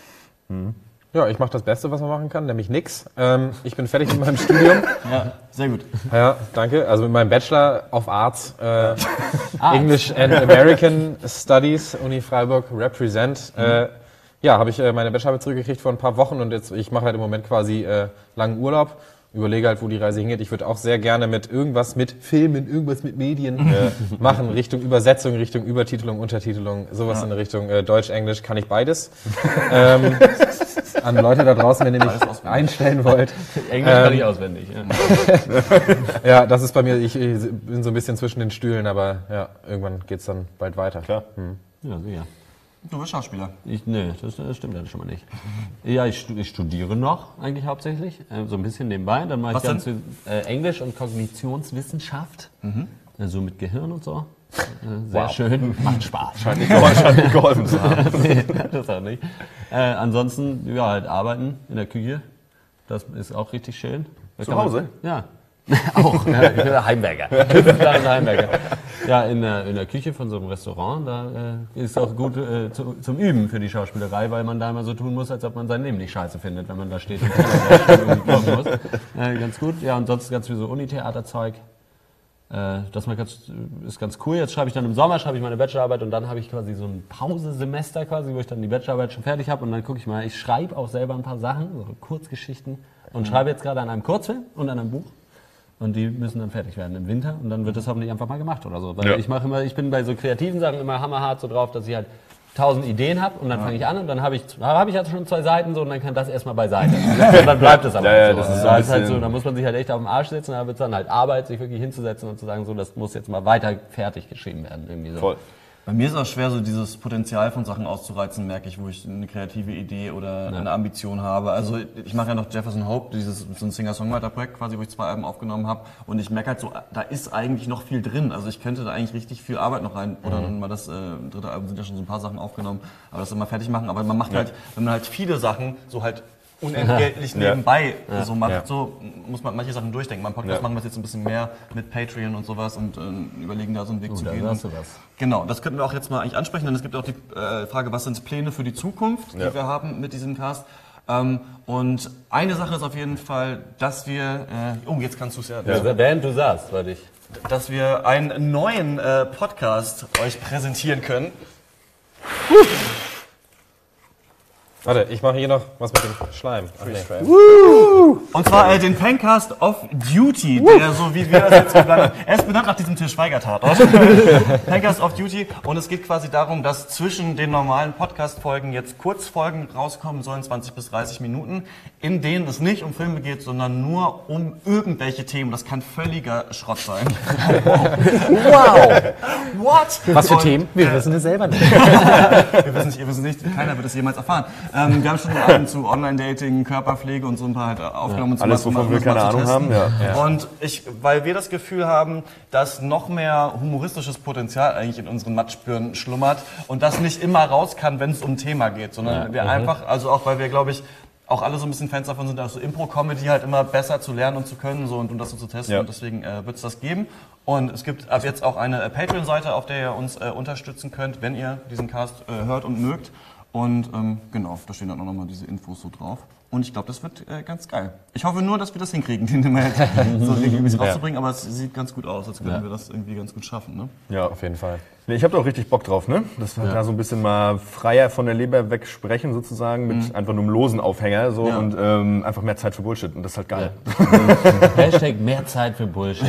Ja, ich mache das Beste, was man machen kann, nämlich nix. Ich bin fertig mit meinem Studium. Ja, sehr gut. Ja, danke. Also mit meinem Bachelor of Arts, English and American Studies, Uni Freiburg, represent. Ja, habe ich meine Bachelorarbeit zurückgekriegt vor ein paar Wochen und jetzt ich mache halt im Moment quasi langen Urlaub, überlege halt, wo die Reise hingeht. Ich würde auch sehr gerne mit irgendwas mit Filmen, irgendwas mit Medien machen, Richtung Übersetzung, Richtung Übertitelung, Untertitelung, sowas in der Richtung Deutsch, Englisch, kann ich beides. An Leute da draußen, wenn ihr mich einstellen wollt. Englisch kann ich auswendig. Ja. Ja, das ist bei mir, ich bin so ein bisschen zwischen den Stühlen, aber ja, irgendwann geht's dann bald weiter. Klar. Ja, sicher. Du bist Schauspieler. Nee, das stimmt ja schon mal nicht. Ja, ich studiere noch eigentlich hauptsächlich, so ein bisschen nebenbei. Dann mache ich ganz viel Englisch und Kognitionswissenschaft, so mit Gehirn und so. Sehr schön, macht Spaß. Scheint nicht geholfen zu haben. Nee, das auch nicht. Ansonsten, ja, halt arbeiten in der Küche. Das ist auch richtig schön. Zu Hause? Ja. Auch, ja, ich bin Heimwerker. Heimwerker. Ja, in der Küche von so einem Restaurant, da ist auch gut zum Üben für die Schauspielerei, weil man da immer so tun muss, als ob man sein Leben nicht scheiße findet, wenn man da steht und irgendwie kochen muss. Ganz gut. Ja, und sonst ganz viel so Unitheaterzeug. Das ist ganz cool. Jetzt schreibe ich dann im Sommer meine Bachelorarbeit und dann habe ich quasi so ein Pausesemester quasi, wo ich dann die Bachelorarbeit schon fertig habe und dann gucke ich mal, ich schreibe auch selber ein paar Sachen, so Kurzgeschichten und schreibe jetzt gerade an einem Kurzfilm und an einem Buch. Und die müssen dann fertig werden im Winter und dann wird das hoffentlich einfach mal gemacht oder so. Weil ich bin bei so kreativen Sachen immer hammerhart so drauf, dass ich halt 1000 Ideen habe und dann fange ich an und dann habe ich halt schon 2 Seiten so und dann kann das erstmal beiseite. Und dann bleibt es aber so. Das ist da ist halt so, da muss man sich halt echt auf den Arsch setzen, da wird es dann halt Arbeit, sich wirklich hinzusetzen und zu sagen, so, das muss jetzt mal weiter fertig geschrieben werden. Irgendwie so. Voll. Bei mir ist es auch schwer, so dieses Potenzial von Sachen auszureizen, merke ich, wo ich eine kreative Idee oder eine Ambition habe. Also ich mache ja noch Jefferson Hope, so ein Singer-Songwriter-Projekt quasi, wo ich 2 Alben aufgenommen habe. Und ich merke halt so, da ist eigentlich noch viel drin. Also ich könnte da eigentlich richtig viel Arbeit noch rein. Oder mal das 3. Album sind ja schon so ein paar Sachen aufgenommen. Aber das immer fertig machen. Aber man macht halt, wenn man halt viele Sachen so halt unentgeltlich nebenbei so macht. So muss man manche Sachen durchdenken. Beim Podcast machen wir es jetzt ein bisschen mehr mit Patreon und sowas und überlegen da so einen Weg zu gehen. Genau, das könnten wir auch jetzt mal eigentlich ansprechen, denn es gibt auch die Frage, was sind Pläne für die Zukunft, die wir haben mit diesem Cast. Und eine Sache ist auf jeden Fall, dass wir, jetzt kannst du es ja. Während du sagst, warte ich. Dass wir einen neuen Podcast euch präsentieren können. Warte, ich mache hier noch was mit dem Schleim. Und zwar den Pencast of Duty, der so wie wir das jetzt geplant haben. Er ist benannt nach diesem Til Schweiger-Tatort. Pencast of Duty. Und es geht quasi darum, dass zwischen den normalen Podcast-Folgen jetzt Kurzfolgen rauskommen sollen, 20 bis 30 Minuten, in denen es nicht um Filme geht, sondern nur um irgendwelche Themen. Das kann völliger Schrott sein. Wow! What? Was für Themen? Wir wissen es selber nicht. Wir wissen nicht, ihr wisst nicht, keiner wird es jemals erfahren. Wir haben schon Abend zu Online-Dating, Körperpflege und so ein paar halt aufgenommen. Und alles, wovon wir keine Ahnung haben. Und weil wir das Gefühl haben, dass noch mehr humoristisches Potenzial eigentlich in unseren Matschbirnen schlummert und das nicht immer raus kann, wenn es um ein Thema geht, sondern wir einfach, also auch weil wir, glaube ich, auch alle so ein bisschen Fans davon sind, dass so Impro-Comedy halt immer besser zu lernen und zu können so und das so zu testen. Und deswegen wird es das geben. Und es gibt ab jetzt auch eine Patreon-Seite, auf der ihr uns unterstützen könnt, wenn ihr diesen Cast hört und mögt. Und genau, da stehen dann auch nochmal diese Infos so drauf. Und ich glaube, das wird ganz geil. Ich hoffe nur, dass wir das hinkriegen, den immer so regelmäßig rauszubringen. Aber es sieht ganz gut aus, als könnten wir das irgendwie ganz gut schaffen. Ne? Ja, auf jeden Fall. Nee, ich habe da auch richtig Bock drauf, ne? Das war da so ein bisschen mal freier von der Leber weg sprechen sozusagen, mit einfach nur einem losen Aufhänger so und einfach mehr Zeit für Bullshit. Und das ist halt geil. Hashtag mehr Zeit für Bullshit.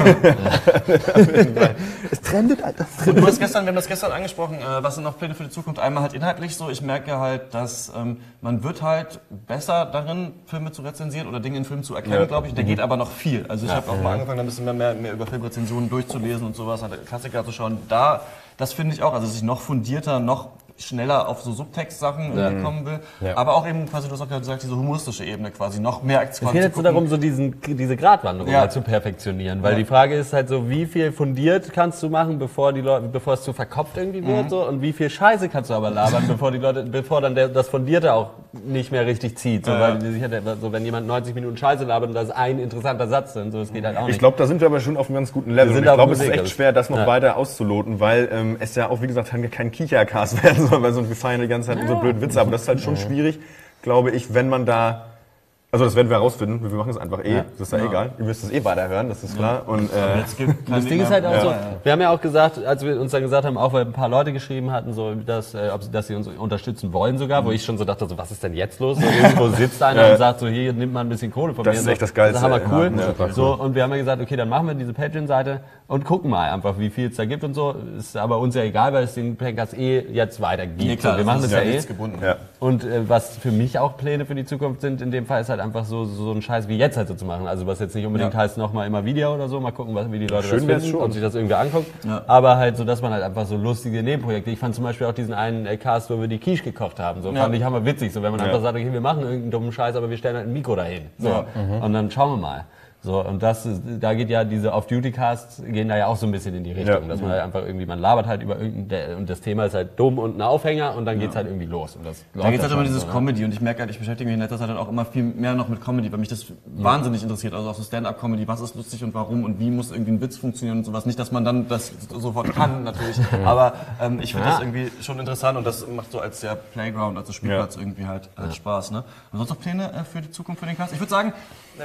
Es trendet, Alter. Und wir haben das gestern angesprochen, was sind noch Pläne für die Zukunft? Einmal halt inhaltlich so, ich merke halt, dass man wird halt besser darin, Filme zu rezensieren oder Dinge in Filmen zu erkennen, glaube ich. Da geht aber noch viel. Also ich habe auch mal angefangen, ein bisschen mehr über Filmrezensionen durchzulesen und sowas, halt Klassiker zu schauen. Das finde ich auch, also dass ich noch fundierter, noch schneller auf so Subtext-Sachen kommen will. Ja. Aber auch eben quasi, du hast auch gesagt, diese humoristische Ebene quasi noch mehr Es geht jetzt so darum, so diese Gratwanderung halt zu perfektionieren. Weil die Frage ist halt so, wie viel fundiert kannst du machen, bevor es zu verkopft irgendwie wird, so, und wie viel Scheiße kannst du aber labern, bevor dann das Fundierte auch nicht mehr richtig zieht. So, weil so, wenn jemand 90 Minuten Scheiße labert und da ist ein interessanter Satz drin, so, das geht halt auch nicht. Ich glaube, da sind wir aber schon auf einem ganz guten Level. Ich glaube, es ist echt schwer, das noch weiter auszuloten, weil es ja auch, wie gesagt, kein Kichercast werden soll, weil wir feiern die ganze Zeit unsere blöden Witze, aber das ist halt schon schwierig, glaube ich, wenn man da, also das werden wir herausfinden, wir machen es einfach das ist ja egal, ihr müsst es weiterhören, das ist klar. Und das Ding ist halt auch so, wir haben ja auch gesagt, als wir uns dann gesagt haben, auch weil ein paar Leute geschrieben hatten, so, dass sie uns unterstützen wollen sogar, wo ich schon so dachte, so, was ist denn jetzt los? So, irgendwo sitzt einer und sagt so, hier, nimmt mal ein bisschen Kohle von mir. Das ist echt das Geilste. Das ist cool. So, und wir haben ja gesagt, okay, dann machen wir diese Patreon-Seite und gucken mal einfach, wie viel es da gibt und so. Ist aber uns ja egal, weil es den Pencast jetzt weitergibt. Nee, klar, so, wir machen das ja gebunden. Und was für mich auch Pläne für die Zukunft sind, in dem Fall ist halt einfach so ein Scheiß wie jetzt halt so zu machen. Also was jetzt nicht unbedingt heißt, nochmal immer Video oder so, mal gucken, wie die Leute das finden und sich das irgendwie anguckt. Ja. Aber halt so, dass man halt einfach so lustige Nebenprojekte. Ich fand zum Beispiel auch diesen einen Cast, wo wir die Quiche gekocht haben. So fand ich hammer witzig. So, wenn man einfach sagt, okay, wir machen irgendeinen dummen Scheiß, aber wir stellen halt ein Mikro dahin. So. Und dann schauen wir mal. So, und da geht ja diese Off-Duty-Casts gehen da ja auch so ein bisschen in die Richtung, dass man halt einfach irgendwie, man labert halt über und das Thema ist halt dumm und ein Aufhänger und dann geht's halt irgendwie los. Und das da geht's halt immer dieses Comedy und ich merke halt, ich beschäftige mich in letzter Zeit halt auch immer viel mehr noch mit Comedy, weil mich das wahnsinnig interessiert, also auch so Stand-Up-Comedy, was ist lustig und warum und wie muss irgendwie ein Witz funktionieren und sowas. Nicht, dass man dann das sofort kann, natürlich, aber ich finde das irgendwie schon interessant und das macht so als der Playground, als der Spielplatz irgendwie halt Spaß. Ne? Und sonst noch Pläne für die Zukunft für den Cast? Ich würde sagen,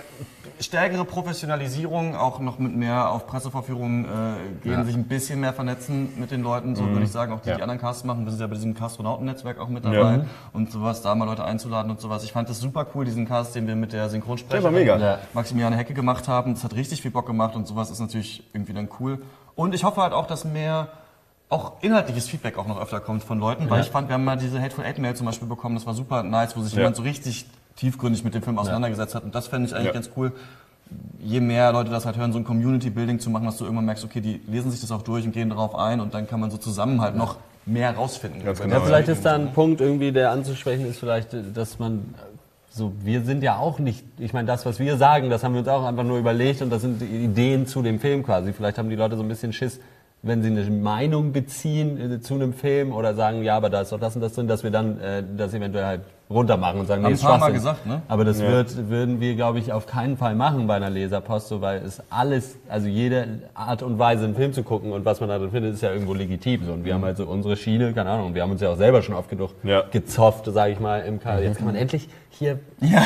stärkere Professionalisierung, auch noch mit mehr auf Pressevorführungen gehen, sich ein bisschen mehr vernetzen mit den Leuten, so würde ich sagen, auch die anderen Casts machen. Wir sind ja bei diesem Castronautennetzwerk auch mit dabei und sowas, da mal Leute einzuladen und sowas. Ich fand das super cool, diesen Cast, den wir mit der Synchronsprecherin Maximiliane Hecke gemacht haben. Das hat richtig viel Bock gemacht und sowas ist natürlich irgendwie dann cool. Und ich hoffe halt auch, dass mehr auch inhaltliches Feedback auch noch öfter kommt von Leuten, weil ich fand, wir haben mal diese Hateful Eight Mail zum Beispiel bekommen, das war super nice, wo sich jemand so richtig tiefgründig mit dem Film auseinandergesetzt hat. Und das fände ich eigentlich ganz cool. Je mehr Leute das halt hören, so ein Community-Building zu machen, dass du irgendwann merkst, okay, die lesen sich das auch durch und gehen darauf ein und dann kann man so zusammen halt noch mehr rausfinden. Ja, vielleicht ist da ein Punkt irgendwie, der anzusprechen ist vielleicht, dass man so, wir sind ja auch nicht, ich meine, das, was wir sagen, das haben wir uns auch einfach nur überlegt und das sind die Ideen zu dem Film quasi. Vielleicht haben die Leute so ein bisschen Schiss, wenn sie eine Meinung beziehen zu einem Film oder sagen, ja, aber da ist doch das und das drin, dass wir dann das eventuell halt runter machen und sagen, nee, Haben ist ein paar Mal Schwachsinn. gesagt, ne? Aber das würden wir, glaube ich, auf keinen Fall machen bei einer Leserpost, so, weil es alles, also jede Art und Weise, einen Film zu gucken und was man da drin findet, ist ja irgendwo legitim. So. Und wir haben halt so unsere Schiene, keine Ahnung, und wir haben uns ja auch selber schon oft genug gezofft, sage ich mal, im Kanal. Jetzt kann man endlich hier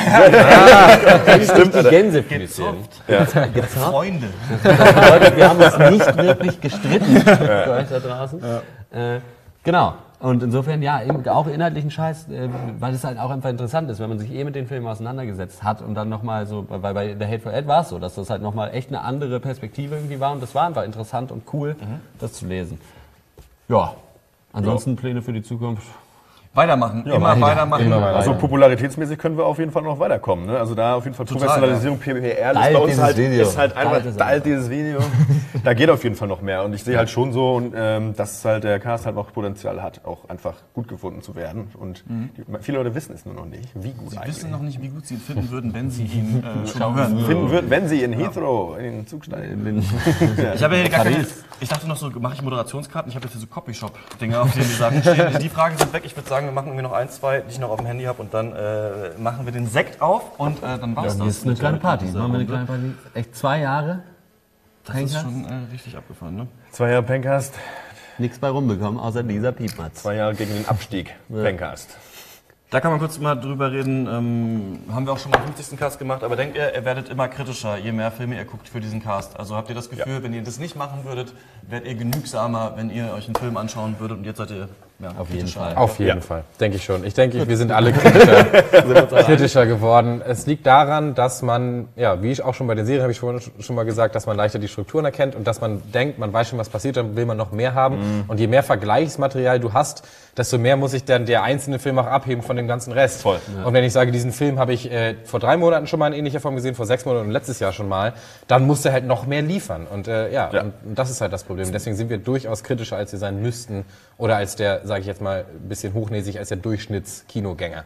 Stimmt, die Gänsefüßchen. Gezofft. Freunde. Das bedeutet, wir haben uns nicht wirklich gestritten für euch da draußen. Genau. Und insofern, ja, eben auch inhaltlichen Scheiß, weil es halt auch einfach interessant ist, wenn man sich mit den Filmen auseinandergesetzt hat und dann nochmal so, weil bei The Hateful Eight war es so, dass das halt nochmal echt eine andere Perspektive irgendwie war und das war einfach interessant und cool, das zu lesen. Ja, ansonsten Pläne für die Zukunft. Weitermachen, immer weitermachen. Also popularitätsmäßig können wir auf jeden Fall noch weiterkommen. Ne? Also da auf jeden Fall Professionalisierung, PPR, das ist bei uns halt, ist halt einfach alt dieses Video. Da geht auf jeden Fall noch mehr. Und ich sehe halt schon so, dass halt der Cast halt noch Potenzial hat, auch einfach gut gefunden zu werden. Und viele Leute wissen es nur noch nicht, wie gut Sie wissen noch nicht, wie gut sie ihn finden würden, wenn sie ihn schon hören finden würden, wenn sie in Heathrow in den Zug steigen. Ich habe ja hier gar keine, ich dachte noch so, mache ich Moderationskarten? Ich habe jetzt hier so Copyshop-Dinger, auf denen die Sachen stehen. Die Fragen sind weg. Ich würde sagen, wir machen irgendwie noch 1, 2, die ich noch auf dem Handy habe und dann machen wir den Sekt auf und dann war's das. Das ist eine kleine Party. Machen wir eine kleine Party. Echt 2 Jahre? Das ist schon richtig abgefahren, ne? 2 Jahre Pencast, Nichts bei rumbekommen, außer dieser Piepmatz. 2 Jahre gegen den Abstieg. Pencast. Da kann man kurz mal drüber reden, haben wir auch schon mal 50. Cast gemacht, aber denkt ihr werdet immer kritischer, je mehr Filme ihr guckt für diesen Cast. Also habt ihr das Gefühl, wenn ihr das nicht machen würdet, werdet ihr genügsamer, wenn ihr euch einen Film anschauen würdet und jetzt seid ihr Auf jeden Fall. Auf jeden Fall, denke ich schon. Ich denke, wir sind alle kritischer geworden. Es liegt daran, dass man, ja, wie ich auch schon bei den Serien habe ich vorhin schon mal gesagt, dass man leichter die Strukturen erkennt und dass man denkt, man weiß schon, was passiert, dann will man noch mehr haben. Und je mehr Vergleichsmaterial du hast, desto mehr muss sich dann der einzelne Film auch abheben von dem ganzen Rest. Voll. Und wenn ich sage, diesen Film habe ich vor 3 Monaten schon mal in ähnlicher Form gesehen, vor 6 Monaten und letztes Jahr schon mal, dann muss der halt noch mehr liefern. Und und das ist halt das Problem. Deswegen sind wir durchaus kritischer, als wir sein müssten. Oder als der, sage ich jetzt mal, ein bisschen hochnäsig, als der Durchschnittskinogänger.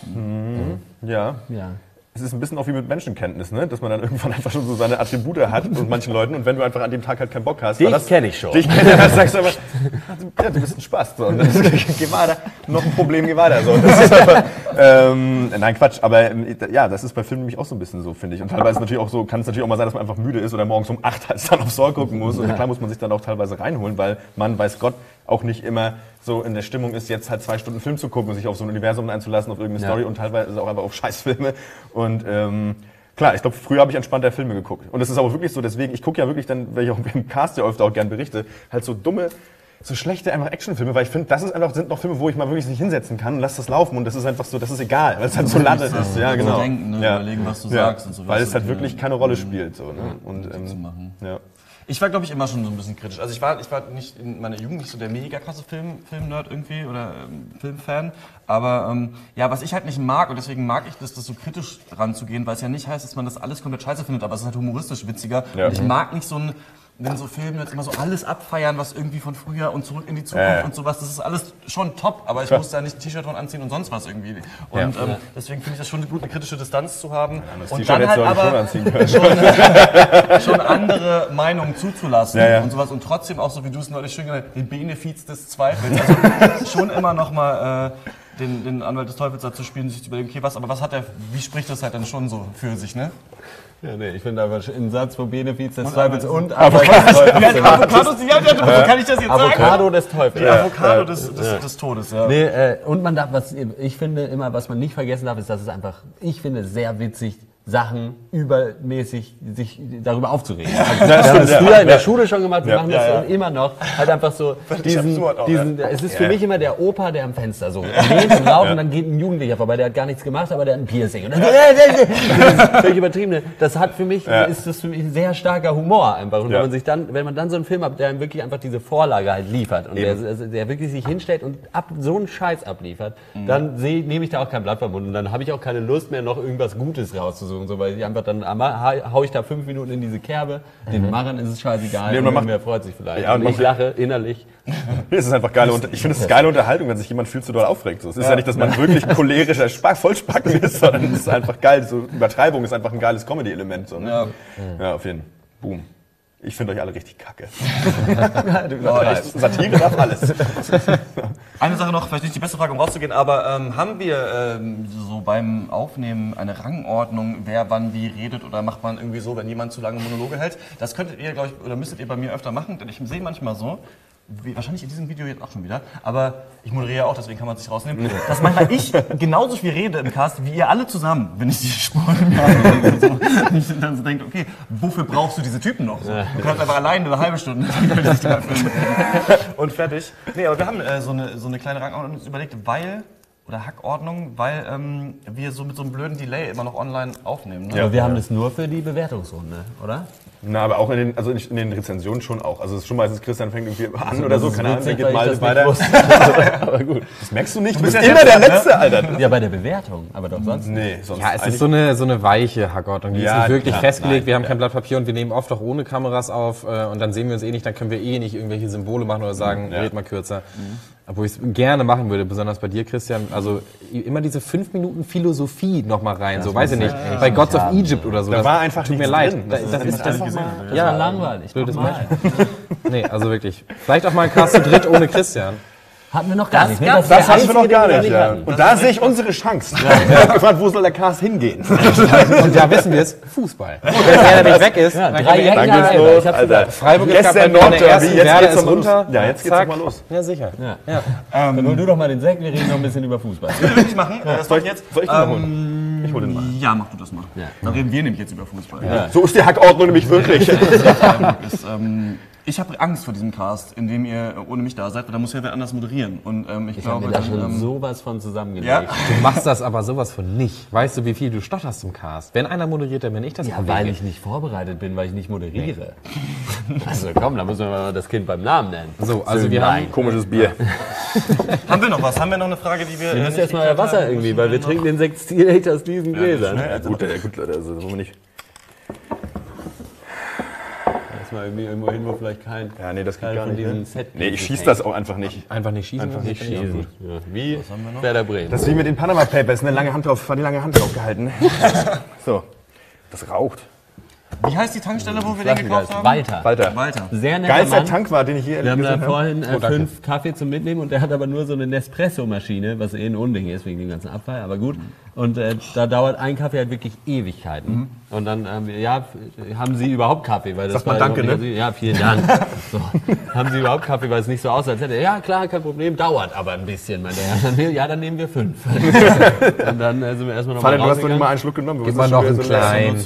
Ja. Es ist ein bisschen auch wie mit Menschenkenntnis, ne? Dass man dann irgendwann einfach schon so seine Attribute hat und manchen Leuten und wenn du einfach an dem Tag halt keinen Bock hast, Dich kenne ich schon. Dann sagst du aber, ja, du bist ein Spaß. So. Und dann geh weiter, noch ein Problem, geh weiter. So. Und das ist aber, nein, Quatsch, aber ja, das ist bei Filmen nämlich auch so ein bisschen so, finde ich. Und teilweise natürlich auch so, kann es natürlich auch mal sein, dass man einfach müde ist oder morgens um 8 halt dann auf Saw gucken muss. Und klar muss man sich dann auch teilweise reinholen, weil man, weiß Gott, auch nicht immer so in der Stimmung ist, jetzt halt 2 Stunden Film zu gucken und sich auf so ein Universum einzulassen, auf irgendeine Story und teilweise auch einfach auf Scheißfilme. Und klar, ich glaube, früher habe ich entspannter Filme geguckt. Und es ist aber wirklich so, deswegen, ich gucke ja wirklich dann, weil ich auch im Cast ja öfter auch gern berichte, halt so dumme, so schlechte einfach Actionfilme, weil ich finde, das ist einfach, sind noch Filme, wo ich mal wirklich nicht hinsetzen kann und lass das laufen und das ist einfach so, das ist egal, weil es halt so landet ist. Ja, genau. Denken, ne? Überlegen, was du sagst und so. Weil es halt wirklich keine Rolle spielt. So, ne? Und, ja. Ich war, glaube ich, immer schon so ein bisschen kritisch. Also ich war nicht in meiner Jugend nicht so der mega krasse Film-Nerd irgendwie oder Filmfan. Aber ja, was ich halt nicht mag, und deswegen mag ich das so kritisch ranzugehen, weil es ja nicht heißt, dass man das alles komplett scheiße findet, aber es ist halt humoristisch witziger. Ja. Und ich mag nicht so wenn so Filme jetzt immer so alles abfeiern, was irgendwie von früher und zurück in die Zukunft und sowas, das ist alles schon top, aber ich muss da nicht ein T-Shirt von anziehen und sonst was irgendwie. Und deswegen finde ich das schon gut, eine kritische Distanz zu haben. Ja, und dann halt aber schon andere Meinungen zuzulassen und sowas und trotzdem auch so, wie du es neulich schön genannt hast, den Benefiz des Zweifels. Also schon immer noch mal den Anwalt des Teufels dazu spielen, sich zu überlegen, okay, was hat er, wie spricht das halt dann schon so für sich, ne? Ja, nee, ich finde einfach einen Satz von Benefiz des Teufels und Avocado kann ich das jetzt Avocado des Teufels. Die Avocado des Todes, ja. Nee, und man darf, ich finde immer, was man nicht vergessen darf, ist, dass es einfach, ich finde, sehr witzig, Sachen übermäßig sich darüber aufzuregen. Also, wir haben das früher in der Schule schon gemacht, wir machen das immer noch. Halt einfach so es ist für mich immer der Opa, der am Fenster so lehnt und raucht und dann geht ein Jugendlicher vorbei, der hat gar nichts gemacht, aber der hat ein Piercing. Und dann, das ist völlig übertrieben. Das hat für mich, ist das für mich ein sehr starker Humor einfach. Und wenn man dann so einen Film hat, der einem wirklich einfach diese Vorlage halt liefert und der wirklich sich hinstellt und so einen Scheiß abliefert, dann nehme ich da auch kein Blatt vom Mund und dann habe ich auch keine Lust mehr, noch irgendwas Gutes rauszusuchen. So, weil ich einfach dann hau ich da 5 Minuten in diese Kerbe, den Machern ist es scheißegal, wer freut sich vielleicht. Ja, und ich lache innerlich. Es ist einfach geil. Ich finde es ist geile Unterhaltung, wenn sich jemand viel zu doll aufregt. So, es ist ja nicht, dass man wirklich ein cholerischer Vollspacken ist, sondern es ist einfach geil. So, Übertreibung ist einfach ein geiles Comedy-Element. So, ne? Ja, auf jeden Fall. Boom. Ich finde euch alle richtig kacke. Satire darf alles. Eine Sache noch, vielleicht nicht die beste Frage, um rauszugehen, aber haben wir so beim Aufnehmen eine Rangordnung, wer wann wie redet, oder macht man irgendwie so, wenn jemand zu lange Monologe hält? Das könntet ihr, glaube ich, oder müsstet ihr bei mir öfter machen, denn ich sehe manchmal so, wahrscheinlich in diesem Video jetzt auch schon wieder, aber ich moderiere ja auch, deswegen kann man es sich rausnehmen, dass manchmal ich genauso viel rede im Cast wie ihr alle zusammen, wenn ich die Spuren mache. So. Und ich dann so denke, okay, wofür brauchst du diese Typen noch? So, du kannst einfach alleine eine halbe Stunde und fertig. Nee, aber wir haben so eine kleine Rangordnung uns überlegt, Hackordnung, weil wir so mit so einem blöden Delay immer noch online aufnehmen. Ne? Aber wir haben das nur für die Bewertungsrunde, oder? Na, aber auch in den Rezensionen schon auch. Also es ist schon meistens, Christian fängt irgendwie an oder so, keine Ahnung, witzig, geht weil mal ich das weiter. nicht Aber gut, das merkst du nicht, du bist ja immer der Letzte, Alter. Ja, bei der Bewertung, aber doch sonst. Nee, sonst Ja, es ist so eine weiche Hackordnung. Die ist Ja, nicht wirklich klar, festgelegt. nein, Wir haben kein Blatt Papier und wir nehmen oft auch ohne Kameras auf und dann sehen wir uns eh nicht. Dann können wir eh nicht irgendwelche Symbole machen oder sagen, red mal kürzer. Obwohl ich es gerne machen würde, besonders bei dir, Christian. Also immer diese 5 Minuten Philosophie noch mal rein. So, weiß ich nicht. Bei Gods of Egypt oder so. Da war einfach tut mir nichts leid. drin. Das ist einfach mal... Das war langweilig. Blödes Nee, also wirklich. Vielleicht auch mal ein Cast zu dritt ohne Christian. Hatten wir noch gar nicht. Ne? Das hatten wir noch gar nicht. Ja. Und da sehe ich unsere Chance. Er hat gefragt, wo soll der Cast hingehen? Und da wissen wir es, Fußball. Wenn er nicht weg ist, Ja, dann 3 Jahre. Dann geht's Ich los, hab's Alter. gesagt. Freiburg ist Gestern gerade bei der Nordderby, ersten, jetzt Werder geht's ist doch mal runter. los. Ja, jetzt geht's Zack. doch mal los. Ja, sicher. Ja. Dann hol du doch mal den Sekt, wir reden noch ein bisschen über Fußball. Will ich machen? Das Soll mache ich ich jetzt. den mal holen? Ich hol den mal. Ja, mach du das mal. Ja. Dann reden wir nämlich jetzt über Fußball. Ja. So ist die Hackordnung nämlich wirklich. Ich habe Angst vor diesem Cast, in dem ihr ohne mich da seid, weil da muss ja wer anders moderieren. Und ich Ich habe glaube, mir da schon dann, sowas von zusammengelegt. ja. Du machst das aber sowas von nicht. Weißt du, wie viel du stotterst im Cast? Wenn einer moderiert, dann bin ich das. Ja, weil ich nicht vorbereitet bin, weil ich nicht moderiere. Also komm, da müssen wir mal das Kind beim Namen nennen. So, also wir haben... Komisches Bier. Haben wir noch was? Haben wir noch eine Frage, die wir Wir müssen erstmal euer Wasser irgendwie, weil wir trinken den Sekt Stil echt aus diesen Gläsern. Ja, gut, Leute, also so nicht. Erstmal irgendwie irgendwo hin, wo vielleicht kein Ja, nee, das geht Teil gar von nicht. diesem Ne? Set Nee, ich schieße das auch einfach nicht. Einfach nicht schießen. Einfach nicht finde ich auch schießen. gut. Ja, wie Werder Bremen. Das ist wie mit den Panama Papers, eine lange Hand drauf, war die lange Hand drauf gehalten. So, das raucht. Wie heißt die Tankstelle, wo wir den gekauft haben? Walter. Walter. Sehr netter Geilster Mann. Tank war, den ich je Wir haben da gesehen habe. vorhin danke. 5 Kaffee zum Mitnehmen und der hat aber nur so eine Nespresso-Maschine, was eh ein Unding ist wegen dem ganzen Abfall, aber gut. Und da dauert ein Kaffee halt wirklich Ewigkeiten. Und dann haben Sie überhaupt Kaffee? Weil das Sagt man war Danke, überhaupt ne? nicht, ja, vielen Dank. So. Haben Sie überhaupt Kaffee, weil es nicht so aussah, als hätte er, ja klar, kein Problem, dauert aber ein bisschen, meinte er. Ja, dann nehmen wir 5. Und dann sind wir erstmal noch Vater, mal du hast doch nicht mal rausgegangen. einen Schluck genommen. Gib mal noch einen kleinen.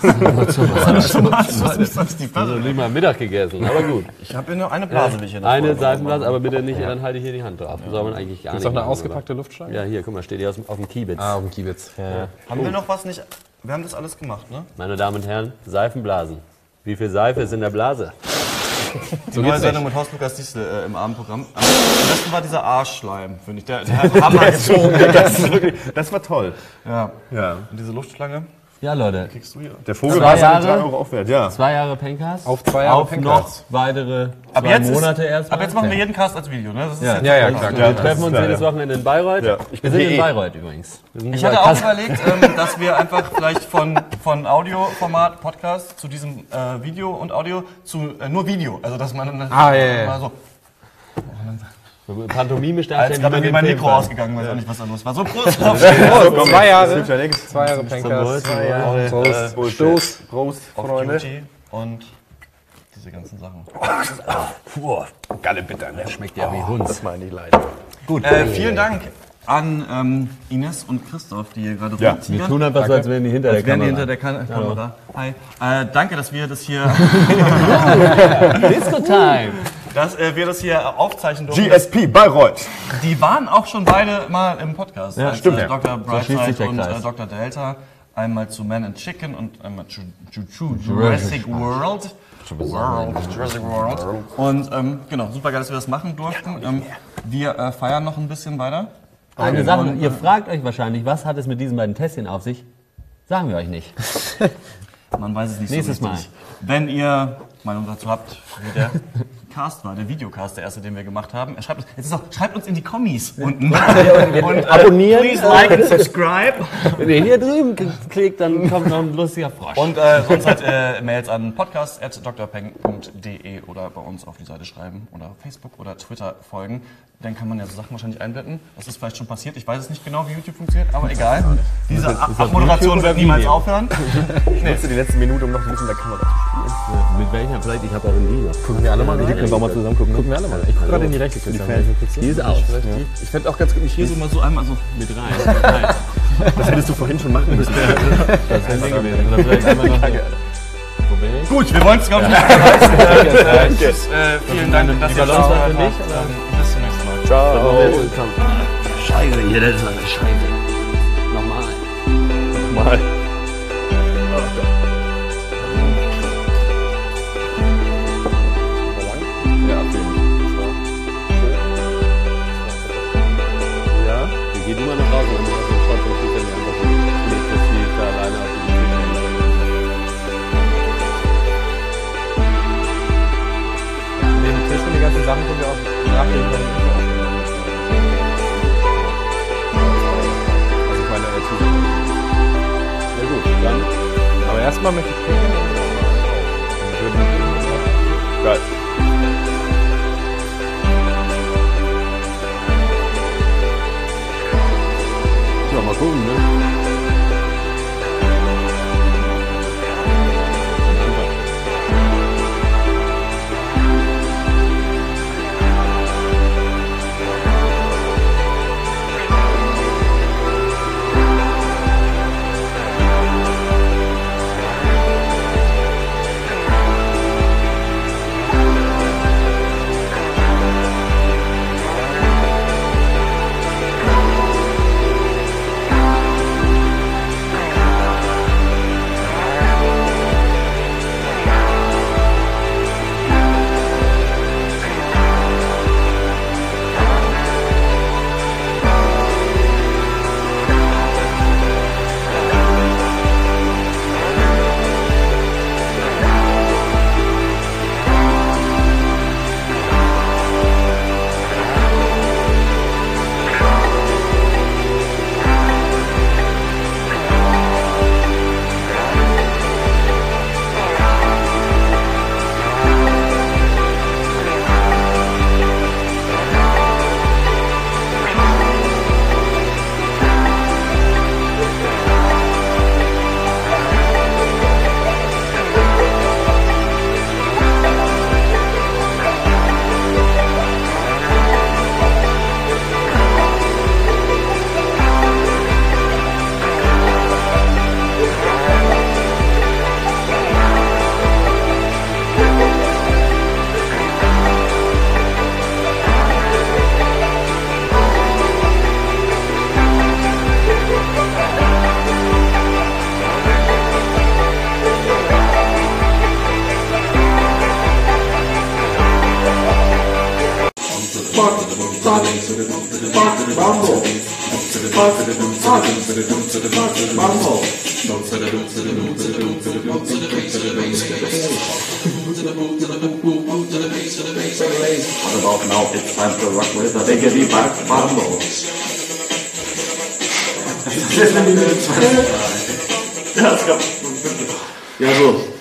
Also nicht mal Mittag gegessen, aber gut. Ich habe hier nur eine Blase, wie ich hier noch Eine vorne Seifenblase, aber bitte nicht, dann halte ich hier die Hand drauf. Soll man eigentlich gar Ist nicht doch eine machen, ausgepackte Luftschlange? oder? Ja, hier, guck mal, steht hier auf dem Kiebitz. Ah, auf dem Kiebitz. Ja. Haben wir noch was nicht? Wir haben das alles gemacht, ne? Meine Damen und Herren, Seifenblasen. Wie viel Seife ist in der Blase? Die neue Sendung mit Horst Lukas Diesel im Abendprogramm. Am besten war dieser Arschschleim, finde ich. Der hat Hammer gezogen. Das war toll. Ja. Ja. Und diese Luftschlange Ja, Leute, kriegst du hier. Der Vogel 2 war seine Jahre? 3 Euro aufwert, ja. 2 Jahre Pencast. Auf 2 Jahre Auf Pencast. noch weitere 2 jetzt Monate erst. Ab jetzt machen wir jeden Cast als Video, ne? Das ist jetzt Ja, klar. Wir treffen uns klar, jedes ja. Wochenende in Bayreuth. Ja. Wir sind in Bayreuth übrigens. Wir sind Ich bei hatte auch Kassel. überlegt, dass wir einfach vielleicht von Audioformat, Podcast zu diesem Video und Audio zu nur Video. Also dass man ja. mal so. Pantomimisch Als darstellen, gerade wie irgendwie man mein den Mikro Film ausgegangen, weiß auch nicht, was da los war. So, Prost drauf. 2 Jahre. hilft ja nichts. 2 Jahre Pencast. Prost. Prost. Stoß. Prost, Auf Freunde. Duty und diese ganzen Sachen. Galle bitter, ne? Schmeckt ja wie Hund. Das meine ich leider. Gut. Vielen Dank an Ines und Christoph, die hier gerade Ja, rumziehen. Wir tun einfach so, als wären die hinter der Wären die Kamera. hinter der Kamera. Hi. Danke, dass wir das hier, Disco-Time. aufzeichnen durften. GSP Bayreuth. Die waren auch schon beide mal im Podcast. Ja, als, stimmt. Dr. So schließt sich Brightside der und Kreis. Dr. Delta. Einmal zu Man and Chicken und einmal zu Jurassic World. Jurassic World. Und genau, super geil, dass wir das machen durften. Wir feiern noch ein bisschen weiter. Eine Sache, ihr fragt euch wahrscheinlich, was hat es mit diesen beiden Tässchen auf sich? Sagen wir euch nicht. Man weiß es nicht Nächstes so richtig. Wenn ihr Meinung dazu habt, wie der Cast war, der Videocast, der erste, den wir gemacht haben. Er schreibt uns, jetzt ist auch, schreibt uns in die Kommis unten. Und abonnieren. Please like and subscribe. Wenn ihr hier drüben klickt, dann kommt noch ein lustiger Frosch. Und sonst halt Mails an podcast@drpeng.de oder bei uns auf die Seite schreiben oder Facebook oder Twitter folgen. Dann kann man ja so Sachen wahrscheinlich einblenden. Das ist vielleicht schon passiert. Ich weiß es nicht genau, wie YouTube funktioniert, aber egal. Diese Abmoderation wird niemals aufhören. Ich nutze die letzte Minute, um noch ein bisschen in der Kamera zu spielen. Mit welcher? Vielleicht, ich habe auch ein Video. Gucken wir alle mal. Die können wir auch mal zusammen gucken. Gucken wir alle mal. Ich gucke gerade in die rechte Küche. Die ist aus. Ich fände auch ganz gut, mich hier so mal so einmal so... Mit rein. Das hättest du vorhin schon machen müssen. Das wäre ein Ding gewesen. Oder vielleicht einmal noch... Wo bin ich? Gut, wir wollen es glaube ich nicht. Tschüss, vielen Dank, dass ihr da wart. Bis zum nächsten Mal. Ciao. Scheiße, hier, das ist eine Scheiße. Nochmal. Mal. Geh du mal nach Hause und dann schaut man sich dann einfach so mit das Spiel da alleine auf die Neben Tisch und die ganzen Sachen können wir auch nachdenken. Also ich meine, Ja gut, dann. aber erstmal möchte ich Geil. Ja, mal gucken, ne? What about now? It's time to rock with the Biggity Back Bumble. Ja, so.